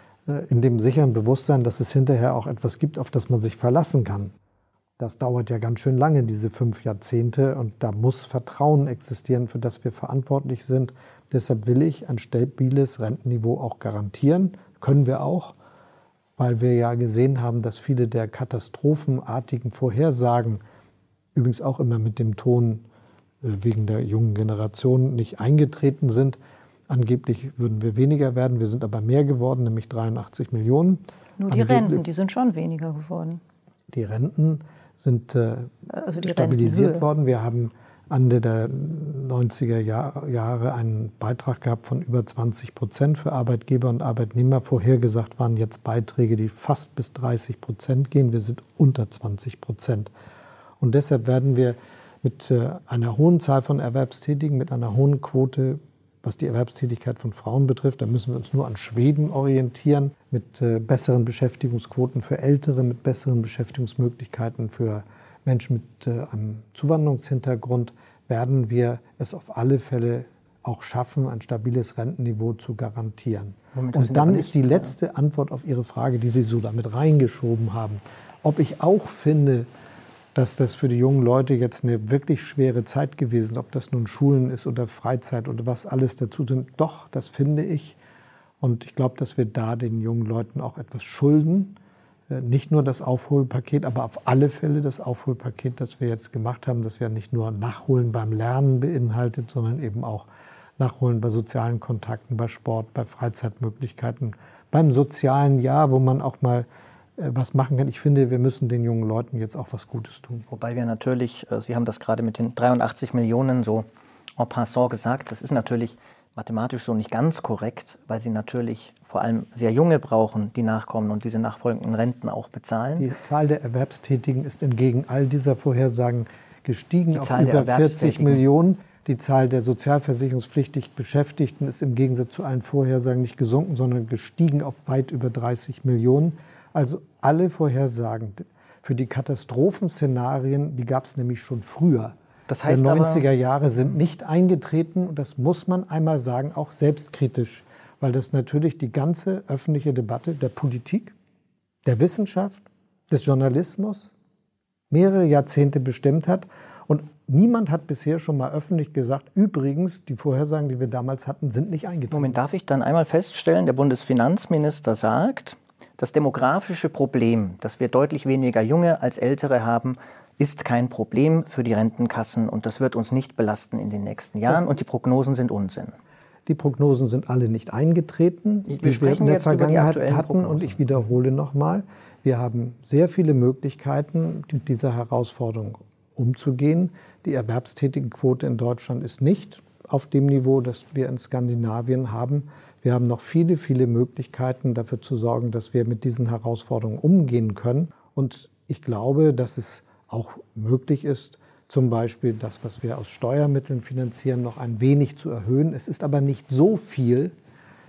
in dem sicheren Bewusstsein, dass es hinterher auch etwas gibt, auf das man sich verlassen kann. Das dauert ja ganz schön lange, diese fünf Jahrzehnte, und da muss Vertrauen existieren, für das wir verantwortlich sind. Deshalb will ich ein stabiles Rentenniveau auch garantieren. Können wir auch, weil wir ja gesehen haben, dass viele der katastrophenartigen Vorhersagen, übrigens auch immer mit dem Ton wegen der jungen Generation, nicht eingetreten sind. Angeblich würden wir weniger werden, wir sind aber mehr geworden, nämlich dreiundachtzig Millionen. Nur die Angeblich, Renten, die sind schon weniger geworden. Die Renten sind äh, also die stabilisiert Rentenhöhe. worden. Wir haben Ende der neunziger Jahre einen Beitrag gehabt von über zwanzig Prozent für Arbeitgeber und Arbeitnehmer. Vorhergesagt waren jetzt Beiträge, die fast bis dreißig Prozent gehen. Wir sind unter zwanzig Prozent. Und deshalb werden wir mit einer hohen Zahl von Erwerbstätigen, mit einer hohen Quote, was die Erwerbstätigkeit von Frauen betrifft, da müssen wir uns nur an Schweden orientieren, mit besseren Beschäftigungsquoten für Ältere, mit besseren Beschäftigungsmöglichkeiten für Menschen mit einem Zuwanderungshintergrund, werden wir es auf alle Fälle auch schaffen, ein stabiles Rentenniveau zu garantieren. Moment, Und dann ist die letzte Antwort auf Ihre Frage, die Sie so damit reingeschoben haben, ob ich auch finde, dass das für die jungen Leute jetzt eine wirklich schwere Zeit gewesen ist, ob das nun Schulen ist oder Freizeit oder was alles dazu sind. Doch, das finde ich. Und ich glaube, dass wir da den jungen Leuten auch etwas schulden. Nicht nur das Aufholpaket, aber auf alle Fälle das Aufholpaket, das wir jetzt gemacht haben, das ja nicht nur Nachholen beim Lernen beinhaltet, sondern eben auch Nachholen bei sozialen Kontakten, bei Sport, bei Freizeitmöglichkeiten, beim sozialen Jahr, wo man auch mal was machen kann. Ich finde, wir müssen den jungen Leuten jetzt auch was Gutes tun. Wobei wir natürlich, Sie haben das gerade mit den dreiundachtzig Millionen so en passant gesagt, das ist natürlich mathematisch so nicht ganz korrekt, weil Sie natürlich vor allem sehr Junge brauchen, die nachkommen und diese nachfolgenden Renten auch bezahlen. Die Zahl der Erwerbstätigen ist entgegen all dieser Vorhersagen gestiegen auf über vierzig Millionen. Die Zahl der sozialversicherungspflichtig Beschäftigten ist im Gegensatz zu allen Vorhersagen nicht gesunken, sondern gestiegen auf weit über dreißig Millionen. Also alle Vorhersagen für die Katastrophenszenarien, die gab es nämlich schon früher. Das heißt der neunziger Jahre sind nicht eingetreten, und das muss man einmal sagen, auch selbstkritisch, weil das natürlich die ganze öffentliche Debatte der Politik, der Wissenschaft, des Journalismus mehrere Jahrzehnte bestimmt hat. Und niemand hat bisher schon mal öffentlich gesagt, übrigens, die Vorhersagen, die wir damals hatten, sind nicht eingetreten. Moment, darf ich dann einmal feststellen, der Bundesfinanzminister sagt, das demografische Problem, dass wir deutlich weniger Junge als Ältere haben, ist kein Problem für die Rentenkassen und das wird uns nicht belasten in den nächsten Jahren das und die Prognosen sind Unsinn. Die Prognosen sind alle nicht eingetreten, wir die wir in der Vergangenheit hatten. Prognosen. Und ich wiederhole nochmal, wir haben sehr viele Möglichkeiten, mit dieser Herausforderung umzugehen. Die Erwerbstätigenquote in Deutschland ist nicht auf dem Niveau, das wir in Skandinavien haben. Wir haben noch viele, viele Möglichkeiten, dafür zu sorgen, dass wir mit diesen Herausforderungen umgehen können. Und ich glaube, dass es auch möglich ist, zum Beispiel das, was wir aus Steuermitteln finanzieren, noch ein wenig zu erhöhen. Es ist aber nicht so viel,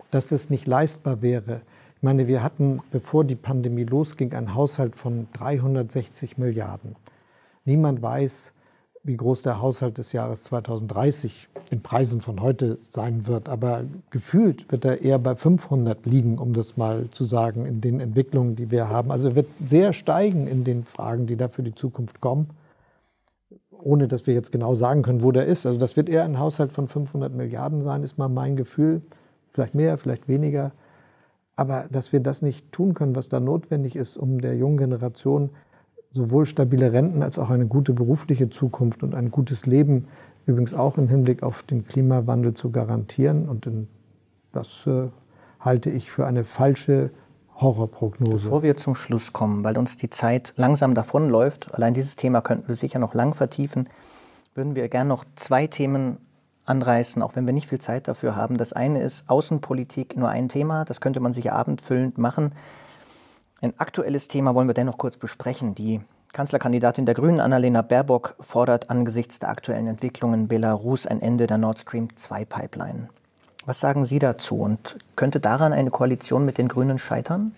dass es nicht leistbar wäre. Ich meine, wir hatten, bevor die Pandemie losging, einen Haushalt von dreihundertsechzig Milliarden. Niemand weiß, wie groß der Haushalt des Jahres zweitausenddreißig in Preisen von heute sein wird. Aber gefühlt wird er eher bei fünfhundert liegen, um das mal zu sagen, in den Entwicklungen, die wir haben. Also er wird sehr steigen in den Fragen, die da für die Zukunft kommen, ohne dass wir jetzt genau sagen können, wo der ist. Also das wird eher ein Haushalt von fünfhundert Milliarden sein, ist mal mein Gefühl. Vielleicht mehr, vielleicht weniger. Aber dass wir das nicht tun können, was da notwendig ist, um der jungen Generation sowohl stabile Renten als auch eine gute berufliche Zukunft und ein gutes Leben, übrigens auch im Hinblick auf den Klimawandel, zu garantieren. Und in, das äh, halte ich für eine falsche Horrorprognose. Bevor wir zum Schluss kommen, weil uns die Zeit langsam davonläuft, allein dieses Thema könnten wir sicher noch lang vertiefen, würden wir gerne noch zwei Themen anreißen, auch wenn wir nicht viel Zeit dafür haben. Das eine ist Außenpolitik, nur ein Thema, das könnte man sich abendfüllend machen. Ein aktuelles Thema wollen wir dennoch kurz besprechen. Die Kanzlerkandidatin der Grünen, Annalena Baerbock, fordert angesichts der aktuellen Entwicklungen in Belarus ein Ende der Nord Stream zwei Pipeline. Was sagen Sie dazu und könnte daran eine Koalition mit den Grünen scheitern?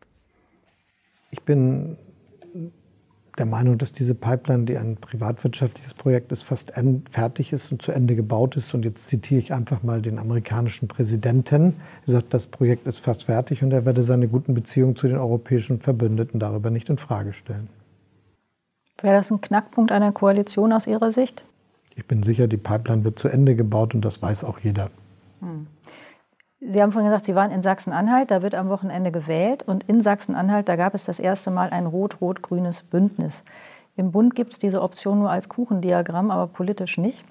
Ich bin der Meinung, dass diese Pipeline, die ein privatwirtschaftliches Projekt ist, fast fertig ist und zu Ende gebaut ist. Und jetzt zitiere ich einfach mal den amerikanischen Präsidenten. Er sagt, das Projekt ist fast fertig und er werde seine guten Beziehungen zu den europäischen Verbündeten darüber nicht in Frage stellen. Wäre das ein Knackpunkt einer Koalition aus Ihrer Sicht? Ich bin sicher, die Pipeline wird zu Ende gebaut und das weiß auch jeder. Hm. Sie haben vorhin gesagt, Sie waren in Sachsen-Anhalt, da wird am Wochenende gewählt. Und in Sachsen-Anhalt, da gab es das erste Mal ein rot-rot-grünes Bündnis. Im Bund gibt es diese Option nur als Kuchendiagramm, aber politisch nicht.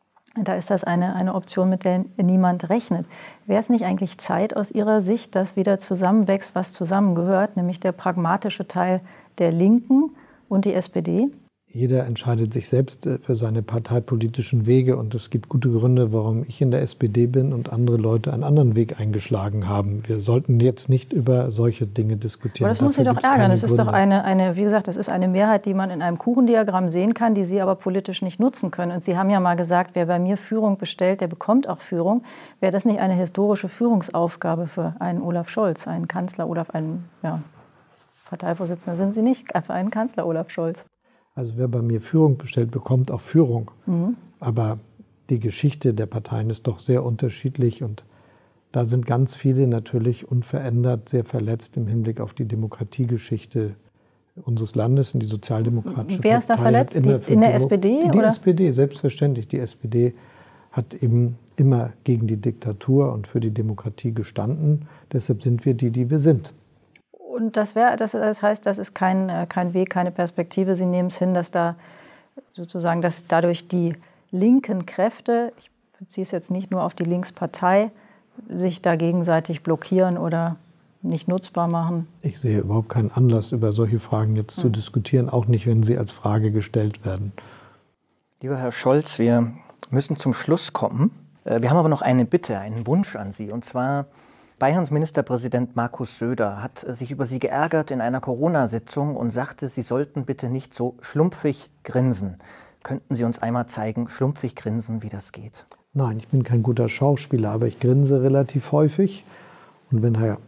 Da ist das eine, eine Option, mit der niemand rechnet. Wäre es nicht eigentlich Zeit aus Ihrer Sicht, dass wieder zusammenwächst, was zusammengehört, nämlich der pragmatische Teil der Linken und die S P D? Jeder entscheidet sich selbst für seine parteipolitischen Wege und es gibt gute Gründe, warum ich in der S P D bin und andere Leute einen anderen Weg eingeschlagen haben. Wir sollten jetzt nicht über solche Dinge diskutieren. Aber das muss Sie doch ärgern. Es ist doch eine, eine, wie gesagt, das ist eine Mehrheit, die man in einem Kuchendiagramm sehen kann, die Sie aber politisch nicht nutzen können. Und Sie haben ja mal gesagt, wer bei mir Führung bestellt, der bekommt auch Führung. Wäre das nicht eine historische Führungsaufgabe für einen Olaf Scholz, einen Kanzler Olaf, einen ja, Parteivorsitzender sind Sie nicht, für einen Kanzler Olaf Scholz? Also wer bei mir Führung bestellt, bekommt auch Führung. Mhm. Aber die Geschichte der Parteien ist doch sehr unterschiedlich und da sind ganz viele natürlich unverändert sehr verletzt im Hinblick auf die Demokratiegeschichte unseres Landes und die sozialdemokratische Partei. Wer ist da verletzt? Die, in der S P D? Die oder? S P D, selbstverständlich. Die S P D hat eben immer gegen die Diktatur und für die Demokratie gestanden. Deshalb sind wir die, die wir sind. Und das, wär, das, das heißt, das ist kein, kein Weg, keine Perspektive. Sie nehmen es hin, dass da sozusagen, dass dadurch die linken Kräfte, ich beziehe es jetzt nicht nur auf die Linkspartei, sich da gegenseitig blockieren oder nicht nutzbar machen. Ich sehe überhaupt keinen Anlass, über solche Fragen jetzt hm. zu diskutieren, auch nicht, wenn sie als Frage gestellt werden. Lieber Herr Scholz, wir müssen zum Schluss kommen. Wir haben aber noch eine Bitte, einen Wunsch an Sie, und zwar: Bayerns Ministerpräsident Markus Söder hat sich über Sie geärgert in einer Corona-Sitzung und sagte, Sie sollten bitte nicht so schlumpfig grinsen. Könnten Sie uns einmal zeigen, schlumpfig grinsen, wie das geht? Nein, ich bin kein guter Schauspieler, aber ich grinse relativ häufig. Und wenn Herr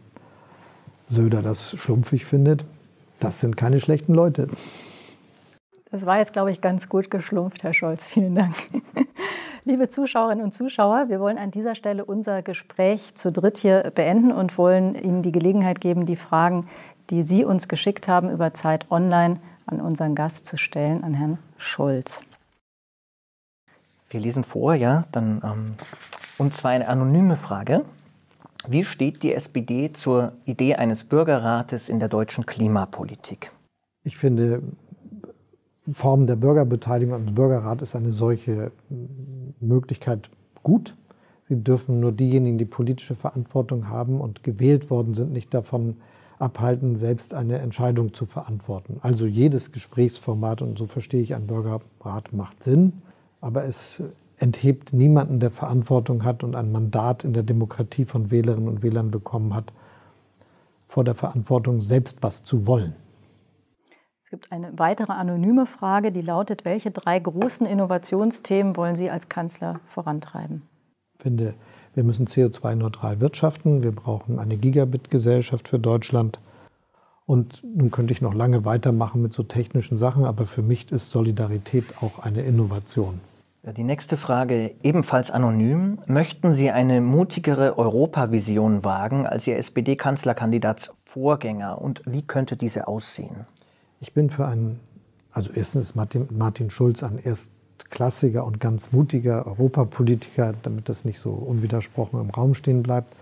Söder das schlumpfig findet, das sind keine schlechten Leute. Das war jetzt, glaube ich, ganz gut geschlumpft, Herr Scholz. Vielen Dank. Liebe Zuschauerinnen und Zuschauer, wir wollen an dieser Stelle unser Gespräch zu dritt hier beenden und wollen Ihnen die Gelegenheit geben, die Fragen, die Sie uns geschickt haben, über Zeit Online an unseren Gast zu stellen, an Herrn Scholz. Wir lesen vor, ja, dann, ähm, und zwar eine anonyme Frage. Wie steht die S P D zur Idee eines Bürgerrates in der deutschen Klimapolitik? Ich finde, Form der Bürgerbeteiligung am Bürgerrat ist eine solche Möglichkeit gut. Sie dürfen nur diejenigen, die politische Verantwortung haben und gewählt worden sind, nicht davon abhalten, selbst eine Entscheidung zu verantworten. Also jedes Gesprächsformat, und so verstehe ich einen Bürgerrat, macht Sinn, aber es enthebt niemanden, der Verantwortung hat und ein Mandat in der Demokratie von Wählerinnen und Wählern bekommen hat, vor der Verantwortung, selbst was zu wollen. Es gibt eine weitere anonyme Frage, die lautet: Welche drei großen Innovationsthemen wollen Sie als Kanzler vorantreiben? Ich finde, Wir müssen C O zwei neutral wirtschaften. Wir brauchen eine Gigabit-Gesellschaft für Deutschland. Und nun könnte ich noch lange weitermachen mit so technischen Sachen, aber für mich ist Solidarität auch eine Innovation. Die nächste Frage, ebenfalls anonym. Möchten Sie eine mutigere Europavision wagen als Ihr S P D-Kanzlerkandidats-Vorgänger? Und wie könnte diese aussehen? Ich bin für einen, also erstens ist Martin, Martin Schulz ein erstklassiger und ganz mutiger Europapolitiker, damit das nicht so unwidersprochen im Raum stehen bleibt.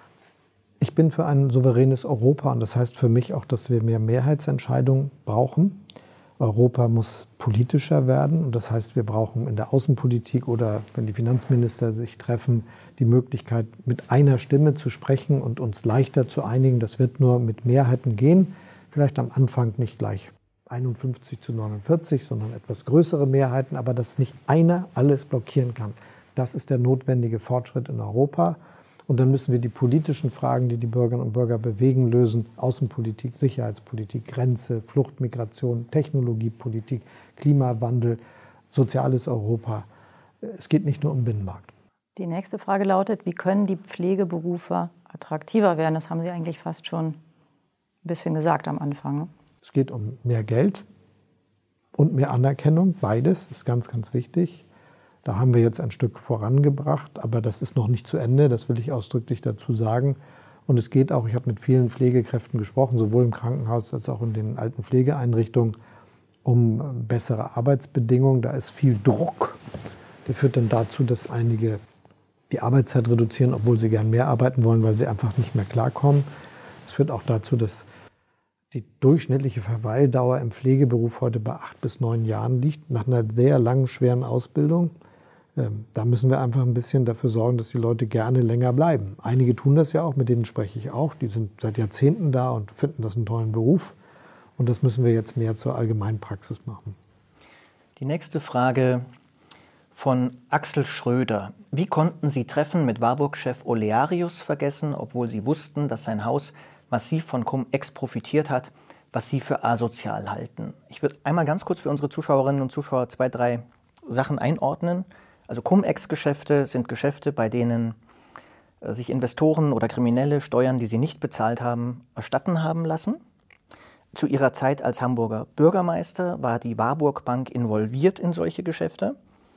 Ich bin für ein souveränes Europa und das heißt für mich auch, dass wir mehr Mehrheitsentscheidungen brauchen. Europa muss politischer werden und das heißt, wir brauchen in der Außenpolitik oder wenn die Finanzminister sich treffen, die Möglichkeit, mit einer Stimme zu sprechen und uns leichter zu einigen. Das wird nur mit Mehrheiten gehen, vielleicht am Anfang nicht gleich einundfünfzig zu neunundvierzig, sondern etwas größere Mehrheiten, aber dass nicht einer alles blockieren kann. Das ist der notwendige Fortschritt in Europa. Und dann müssen wir die politischen Fragen, die die Bürgerinnen und Bürger bewegen, lösen. Außenpolitik, Sicherheitspolitik, Grenze, Flucht, Migration, Technologiepolitik, Klimawandel, soziales Europa. Es geht nicht nur um Binnenmarkt. Die nächste Frage lautet, wie können die Pflegeberufe attraktiver werden? Das haben Sie eigentlich fast schon ein bisschen gesagt am Anfang. Es geht um mehr Geld und mehr Anerkennung. Beides ist ganz, ganz wichtig. Da haben wir jetzt ein Stück vorangebracht, aber das ist noch nicht zu Ende, das will ich ausdrücklich dazu sagen. Und es geht auch, ich habe mit vielen Pflegekräften gesprochen, sowohl im Krankenhaus als auch in den alten Pflegeeinrichtungen, um bessere Arbeitsbedingungen. Da ist viel Druck. Der führt dann dazu, dass einige die Arbeitszeit reduzieren, obwohl sie gern mehr arbeiten wollen, weil sie einfach nicht mehr klarkommen. Es führt auch dazu, dass die durchschnittliche Verweildauer im Pflegeberuf heute bei acht bis neun Jahren liegt, nach einer sehr langen, schweren Ausbildung. Da müssen wir einfach ein bisschen dafür sorgen, dass die Leute gerne länger bleiben. Einige tun das ja auch, mit denen spreche ich auch. Die sind seit Jahrzehnten da und finden das einen tollen Beruf. Und das müssen wir jetzt mehr zur Allgemeinpraxis machen. Die nächste Frage von Axel Schröder. Wie konnten Sie Treffen mit Warburg-Chef Olearius vergessen, obwohl Sie wussten, dass sein Haus massiv von Cum-Ex profitiert hat, was Sie für asozial halten? Ich würde einmal ganz kurz für unsere Zuschauerinnen und Zuschauer zwei, drei Sachen einordnen. Also Cum-Ex-Geschäfte sind Geschäfte, bei denen äh, sich Investoren oder Kriminelle Steuern, die sie nicht bezahlt haben, erstatten haben lassen. Zu ihrer Zeit als Hamburger Bürgermeister war die Warburg Bank involviert in solche Geschäfte.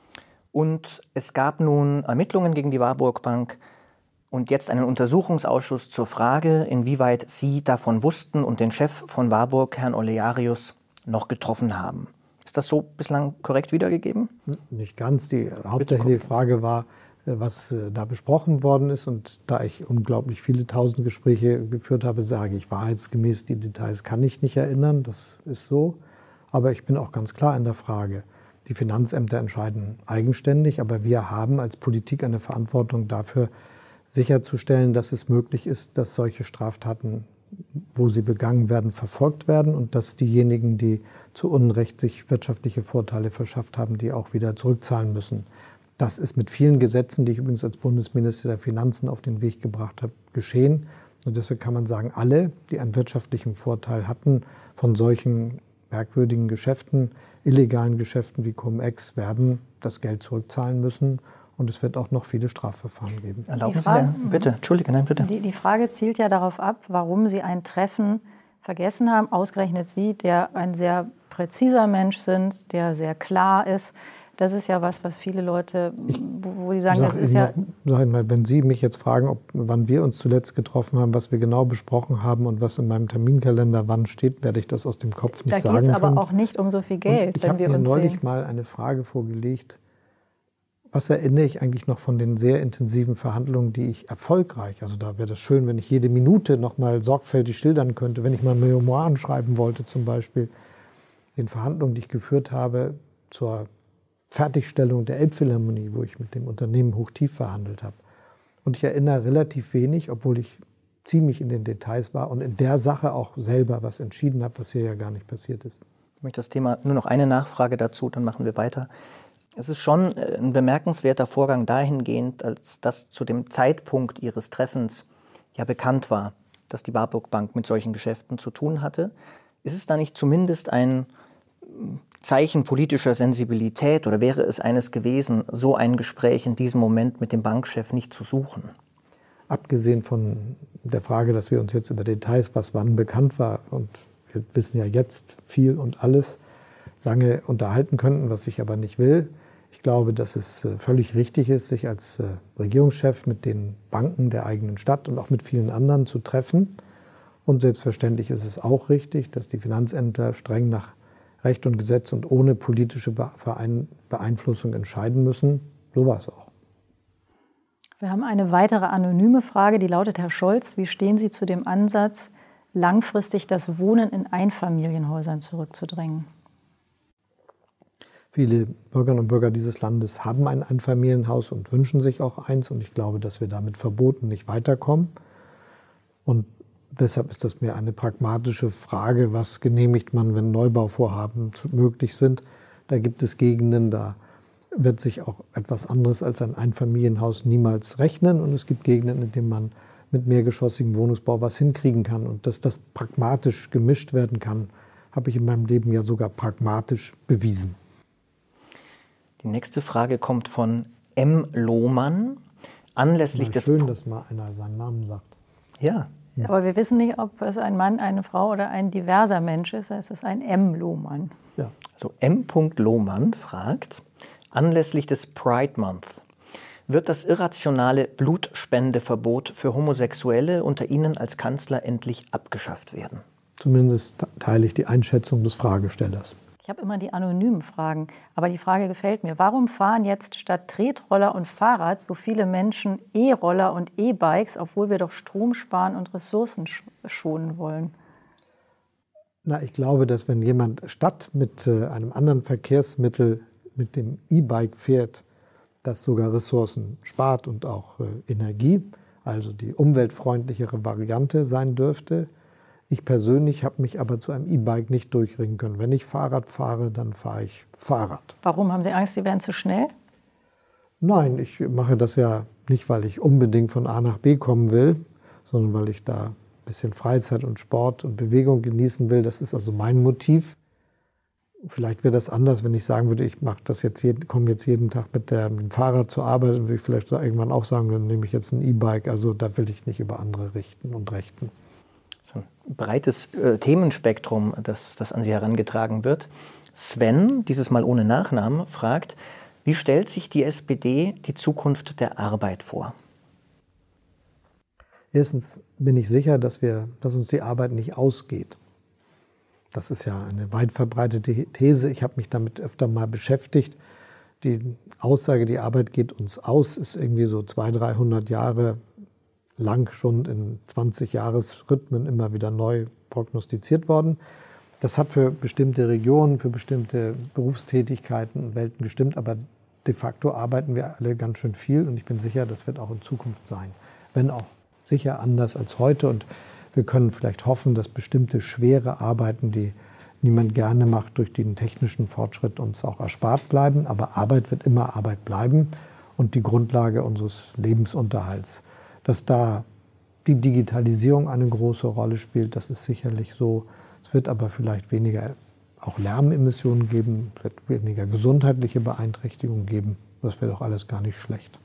Und es gab nun Ermittlungen gegen die Warburg Bank und jetzt einen Untersuchungsausschuss zur Frage, inwieweit Sie davon wussten und den Chef von Warburg, Herrn Olearius, noch getroffen haben. Ist das so bislang korrekt wiedergegeben? Nicht ganz. Die hauptsächliche Frage war, was da besprochen worden ist. Und da ich unglaublich viele tausend Gespräche geführt habe, sage ich wahrheitsgemäß, die Details kann ich nicht erinnern. Das ist so. Aber ich bin auch ganz klar in der Frage. Die Finanzämter entscheiden eigenständig, aber wir haben als Politik eine Verantwortung dafür, sicherzustellen, dass es möglich ist, dass solche Straftaten, wo sie begangen werden, verfolgt werden und dass diejenigen, die zu Unrecht sich wirtschaftliche Vorteile verschafft haben, die auch wieder zurückzahlen müssen. Das ist mit vielen Gesetzen, die ich übrigens als Bundesminister der Finanzen auf den Weg gebracht habe, geschehen. Und deshalb kann man sagen, alle, die einen wirtschaftlichen Vorteil hatten von solchen merkwürdigen Geschäften, illegalen Geschäften wie Cum-Ex, werden das Geld zurückzahlen müssen. Und es wird auch noch viele Strafverfahren geben. Erlauben Sie mir, bitte, Entschuldige, nein, bitte. Die, die Frage zielt ja darauf ab, warum Sie ein Treffen vergessen haben, ausgerechnet Sie, der ein sehr präziser Mensch sind, der sehr klar ist. Das ist ja was, was viele Leute, ich wo, wo die sagen, das ist Ihnen ja... Noch, sag mal, wenn Sie mich jetzt fragen, ob, wann wir uns zuletzt getroffen haben, was wir genau besprochen haben und was in meinem Terminkalender wann steht, werde ich das aus dem Kopf nicht da sagen können. Da geht es aber auch nicht um so viel Geld, und ich wenn wir mir uns neulich sehen. mal eine Frage vorgelegt. Was erinnere ich eigentlich noch von den sehr intensiven Verhandlungen, die ich erfolgreich, also da wäre das schön, wenn ich jede Minute noch mal sorgfältig schildern könnte, wenn ich mal Memoiren schreiben wollte zum Beispiel, den Verhandlungen, die ich geführt habe zur Fertigstellung der Elbphilharmonie, wo ich mit dem Unternehmen hochtief verhandelt habe. Und ich erinnere relativ wenig, obwohl ich ziemlich in den Details war und in der Sache auch selber was entschieden habe, was hier ja gar nicht passiert ist. Ich möchte das Thema, nur noch eine Nachfrage dazu, dann machen wir weiter. Es ist schon ein bemerkenswerter Vorgang dahingehend, als dass zu dem Zeitpunkt Ihres Treffens ja bekannt war, dass die Warburg Bank mit solchen Geschäften zu tun hatte. Ist es da nicht zumindest ein Zeichen politischer Sensibilität oder wäre es eines gewesen, so ein Gespräch in diesem Moment mit dem Bankchef nicht zu suchen? Abgesehen von der Frage, dass wir uns jetzt über Details, was wann bekannt war, und wir wissen ja jetzt viel und alles, lange unterhalten könnten, was ich aber nicht will. Ich glaube, dass es völlig richtig ist, sich als Regierungschef mit den Banken der eigenen Stadt und auch mit vielen anderen zu treffen. Und selbstverständlich ist es auch richtig, dass die Finanzämter streng nach Recht und Gesetz und ohne politische Beeinflussung entscheiden müssen. So war es auch. Wir haben eine weitere anonyme Frage, die lautet: Herr Scholz, wie stehen Sie zu dem Ansatz, langfristig das Wohnen in Einfamilienhäusern zurückzudrängen? Viele Bürgerinnen und Bürger dieses Landes haben ein Einfamilienhaus und wünschen sich auch eins. Und ich glaube, dass wir da mit Verboten nicht weiterkommen. Und deshalb ist das mir eine pragmatische Frage, was genehmigt man, wenn Neubauvorhaben möglich sind. Da gibt es Gegenden, da wird sich auch etwas anderes als ein Einfamilienhaus niemals rechnen. Und es gibt Gegenden, in denen man mit mehrgeschossigem Wohnungsbau was hinkriegen kann. Und dass das pragmatisch gemischt werden kann, habe ich in meinem Leben ja sogar pragmatisch bewiesen. Die nächste Frage kommt von M. Lohmann. Anlässlich des Schön, dass mal einer seinen Namen sagt. Ja. Ja. Aber wir wissen nicht, ob es ein Mann, eine Frau oder ein diverser Mensch ist. Es ist ein M. Lohmann. Ja. So, M. Lohmann fragt, anlässlich des Pride Month, wird das irrationale Blutspendeverbot für Homosexuelle unter Ihnen als Kanzler endlich abgeschafft werden? Zumindest teile ich die Einschätzung des Fragestellers. Ich habe immer die anonymen Fragen, aber die Frage gefällt mir. Warum fahren jetzt statt Tretroller und Fahrrad so viele Menschen E-Roller und E-Bikes, obwohl wir doch Strom sparen und Ressourcen schonen wollen? Na, ich glaube, dass wenn jemand statt mit äh, einem anderen Verkehrsmittel mit dem E-Bike fährt, das sogar Ressourcen spart und auch äh, Energie, also die umweltfreundlichere Variante sein dürfte. Ich persönlich habe mich aber zu einem E-Bike nicht durchringen können. Wenn ich Fahrrad fahre, dann fahre ich Fahrrad. Warum? Haben Sie Angst, Sie wären zu schnell? Nein, ich mache das ja nicht, weil ich unbedingt von A nach B kommen will, sondern weil ich da ein bisschen Freizeit und Sport und Bewegung genießen will. Das ist also mein Motiv. Vielleicht wäre das anders, wenn ich sagen würde, ich mache das jetzt jeden, komme jetzt jeden Tag mit, der, mit dem Fahrrad zur Arbeit, und würde ich vielleicht irgendwann auch sagen, dann nehme ich jetzt ein E-Bike. Also da will ich nicht über andere richten und rechten. So ein breites äh, Themenspektrum, das, das an Sie herangetragen wird. Sven, dieses Mal ohne Nachnamen, fragt, wie stellt sich die S P D die Zukunft der Arbeit vor? Erstens bin ich sicher, dass, wir, dass uns die Arbeit nicht ausgeht. Das ist ja eine weit verbreitete These. Ich habe mich damit öfter mal beschäftigt. Die Aussage, die Arbeit geht uns aus, ist irgendwie so zweihundert, dreihundert Jahre lang schon in zwanzig-Jahres-Rhythmen immer wieder neu prognostiziert worden. Das hat für bestimmte Regionen, für bestimmte Berufstätigkeiten und Welten gestimmt, aber de facto arbeiten wir alle ganz schön viel und ich bin sicher, das wird auch in Zukunft sein. Wenn auch sicher anders als heute, und wir können vielleicht hoffen, dass bestimmte schwere Arbeiten, die niemand gerne macht, durch den technischen Fortschritt uns auch erspart bleiben, aber Arbeit wird immer Arbeit bleiben und die Grundlage unseres Lebensunterhalts. Dass da die Digitalisierung eine große Rolle spielt, das ist sicherlich so. Es wird aber vielleicht weniger auch Lärmemissionen geben, es wird weniger gesundheitliche Beeinträchtigungen geben. Das wäre doch alles gar nicht schlecht.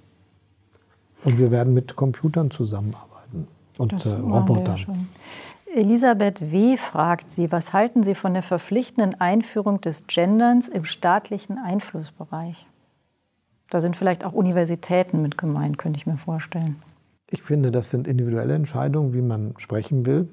Und wir werden mit Computern zusammenarbeiten und äh, Robotern. Ja, Elisabeth W. fragt Sie, was halten Sie von der verpflichtenden Einführung des Genderns im staatlichen Einflussbereich? Da sind vielleicht auch Universitäten mit gemeint, könnte ich mir vorstellen. Ich finde, das sind individuelle Entscheidungen, wie man sprechen will.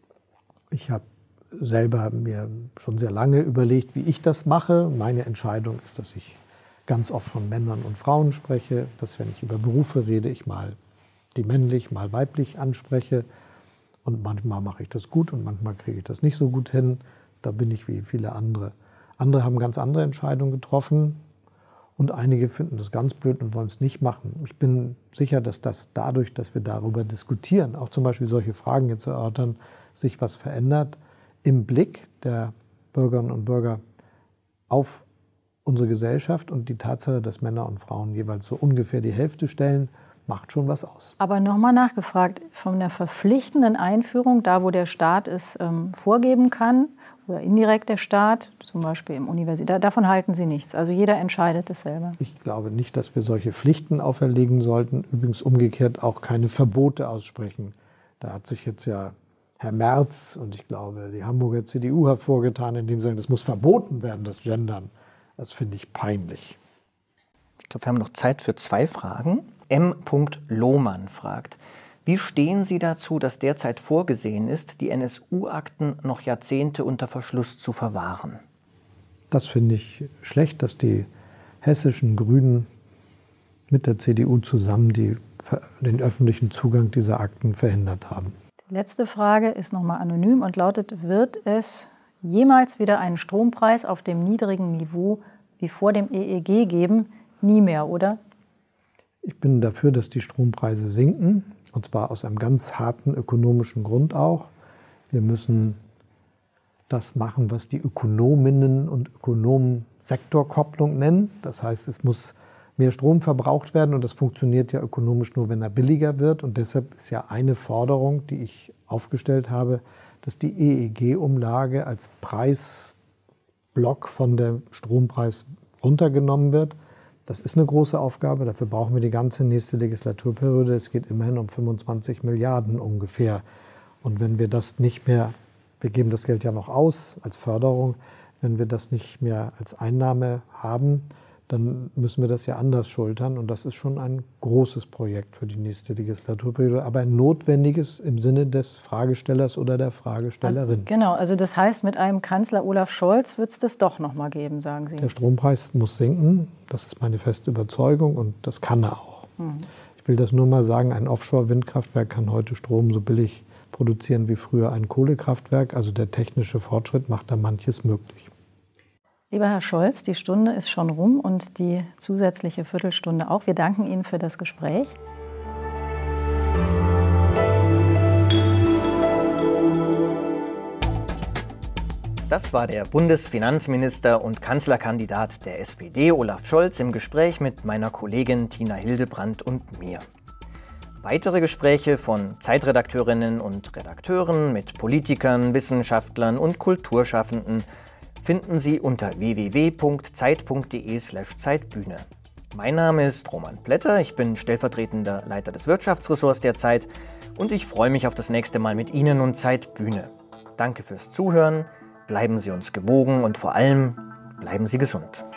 Ich habe selber mir schon sehr lange überlegt, wie ich das mache. Meine Entscheidung ist, dass ich ganz oft von Männern und Frauen spreche, dass, wenn ich über Berufe rede, ich mal die männlich, mal weiblich anspreche. Und manchmal mache ich das gut und manchmal kriege ich das nicht so gut hin. Da bin ich wie viele andere. Andere haben ganz andere Entscheidungen getroffen. Und einige finden das ganz blöd und wollen es nicht machen. Ich bin sicher, dass das dadurch, dass wir darüber diskutieren, auch zum Beispiel solche Fragen jetzt erörtern, sich was verändert im Blick der Bürgerinnen und Bürger auf unsere Gesellschaft. Und die Tatsache, dass Männer und Frauen jeweils so ungefähr die Hälfte stellen, macht schon was aus. Aber nochmal nachgefragt, von der verpflichtenden Einführung, da wo der Staat es ähm, vorgeben kann, oder indirekt der Staat, zum Beispiel im Universität. Davon halten Sie nichts. Also jeder entscheidet es selber. Ich glaube nicht, dass wir solche Pflichten auferlegen sollten. Übrigens umgekehrt auch keine Verbote aussprechen. Da hat sich jetzt ja Herr Merz und ich glaube die Hamburger C D U hervorgetan, indem sie sagen, das muss verboten werden, das Gendern. Das finde ich peinlich. Ich glaube, wir haben noch Zeit für zwei Fragen. M. Lohmann fragt: Wie stehen Sie dazu, dass derzeit vorgesehen ist, die N S U-Akten noch Jahrzehnte unter Verschluss zu verwahren? Das finde ich schlecht, dass die hessischen Grünen mit der C D U zusammen die, den öffentlichen Zugang dieser Akten verhindert haben. Die letzte Frage ist nochmal anonym und lautet: Wird es jemals wieder einen Strompreis auf dem niedrigen Niveau wie vor dem E E G geben? Nie mehr, oder? Ich bin dafür, dass die Strompreise sinken. Und zwar aus einem ganz harten ökonomischen Grund auch. Wir müssen das machen, was die Ökonominnen und Ökonomen Sektorkopplung nennen. Das heißt, es muss mehr Strom verbraucht werden und das funktioniert ja ökonomisch nur, wenn er billiger wird. Und deshalb ist ja eine Forderung, die ich aufgestellt habe, dass die E E G-Umlage als Preisblock von dem Strompreis runtergenommen wird. Das ist eine große Aufgabe, dafür brauchen wir die ganze nächste Legislaturperiode. Es geht immerhin um fünfundzwanzig Milliarden ungefähr. Und wenn wir das nicht mehr, wir geben das Geld ja noch aus als Förderung, wenn wir das nicht mehr als Einnahme haben, dann müssen wir das ja anders schultern. Und das ist schon ein großes Projekt für die nächste Legislaturperiode, aber ein notwendiges im Sinne des Fragestellers oder der Fragestellerin. Genau, also das heißt, mit einem Kanzler Olaf Scholz wird es das doch noch mal geben, sagen Sie. Der Strompreis muss sinken, das ist meine feste Überzeugung und das kann er auch. Mhm. Ich will das nur mal sagen, ein Offshore-Windkraftwerk kann heute Strom so billig produzieren wie früher ein Kohlekraftwerk. Also der technische Fortschritt macht da manches möglich. Lieber Herr Scholz, die Stunde ist schon rum und die zusätzliche Viertelstunde auch. Wir danken Ihnen für das Gespräch. Das war der Bundesfinanzminister und Kanzlerkandidat der S P D, Olaf Scholz, im Gespräch mit meiner Kollegin Tina Hildebrandt und mir. Weitere Gespräche von Zeitredakteurinnen und Redakteuren mit Politikern, Wissenschaftlern und Kulturschaffenden finden Sie unter w w w punkt zeit punkt d e slash zeitbühne. Mein Name ist Roman Plätter, ich bin stellvertretender Leiter des Wirtschaftsressorts der Zeit und ich freue mich auf das nächste Mal mit Ihnen und Zeitbühne. Danke fürs Zuhören, bleiben Sie uns gewogen und vor allem bleiben Sie gesund.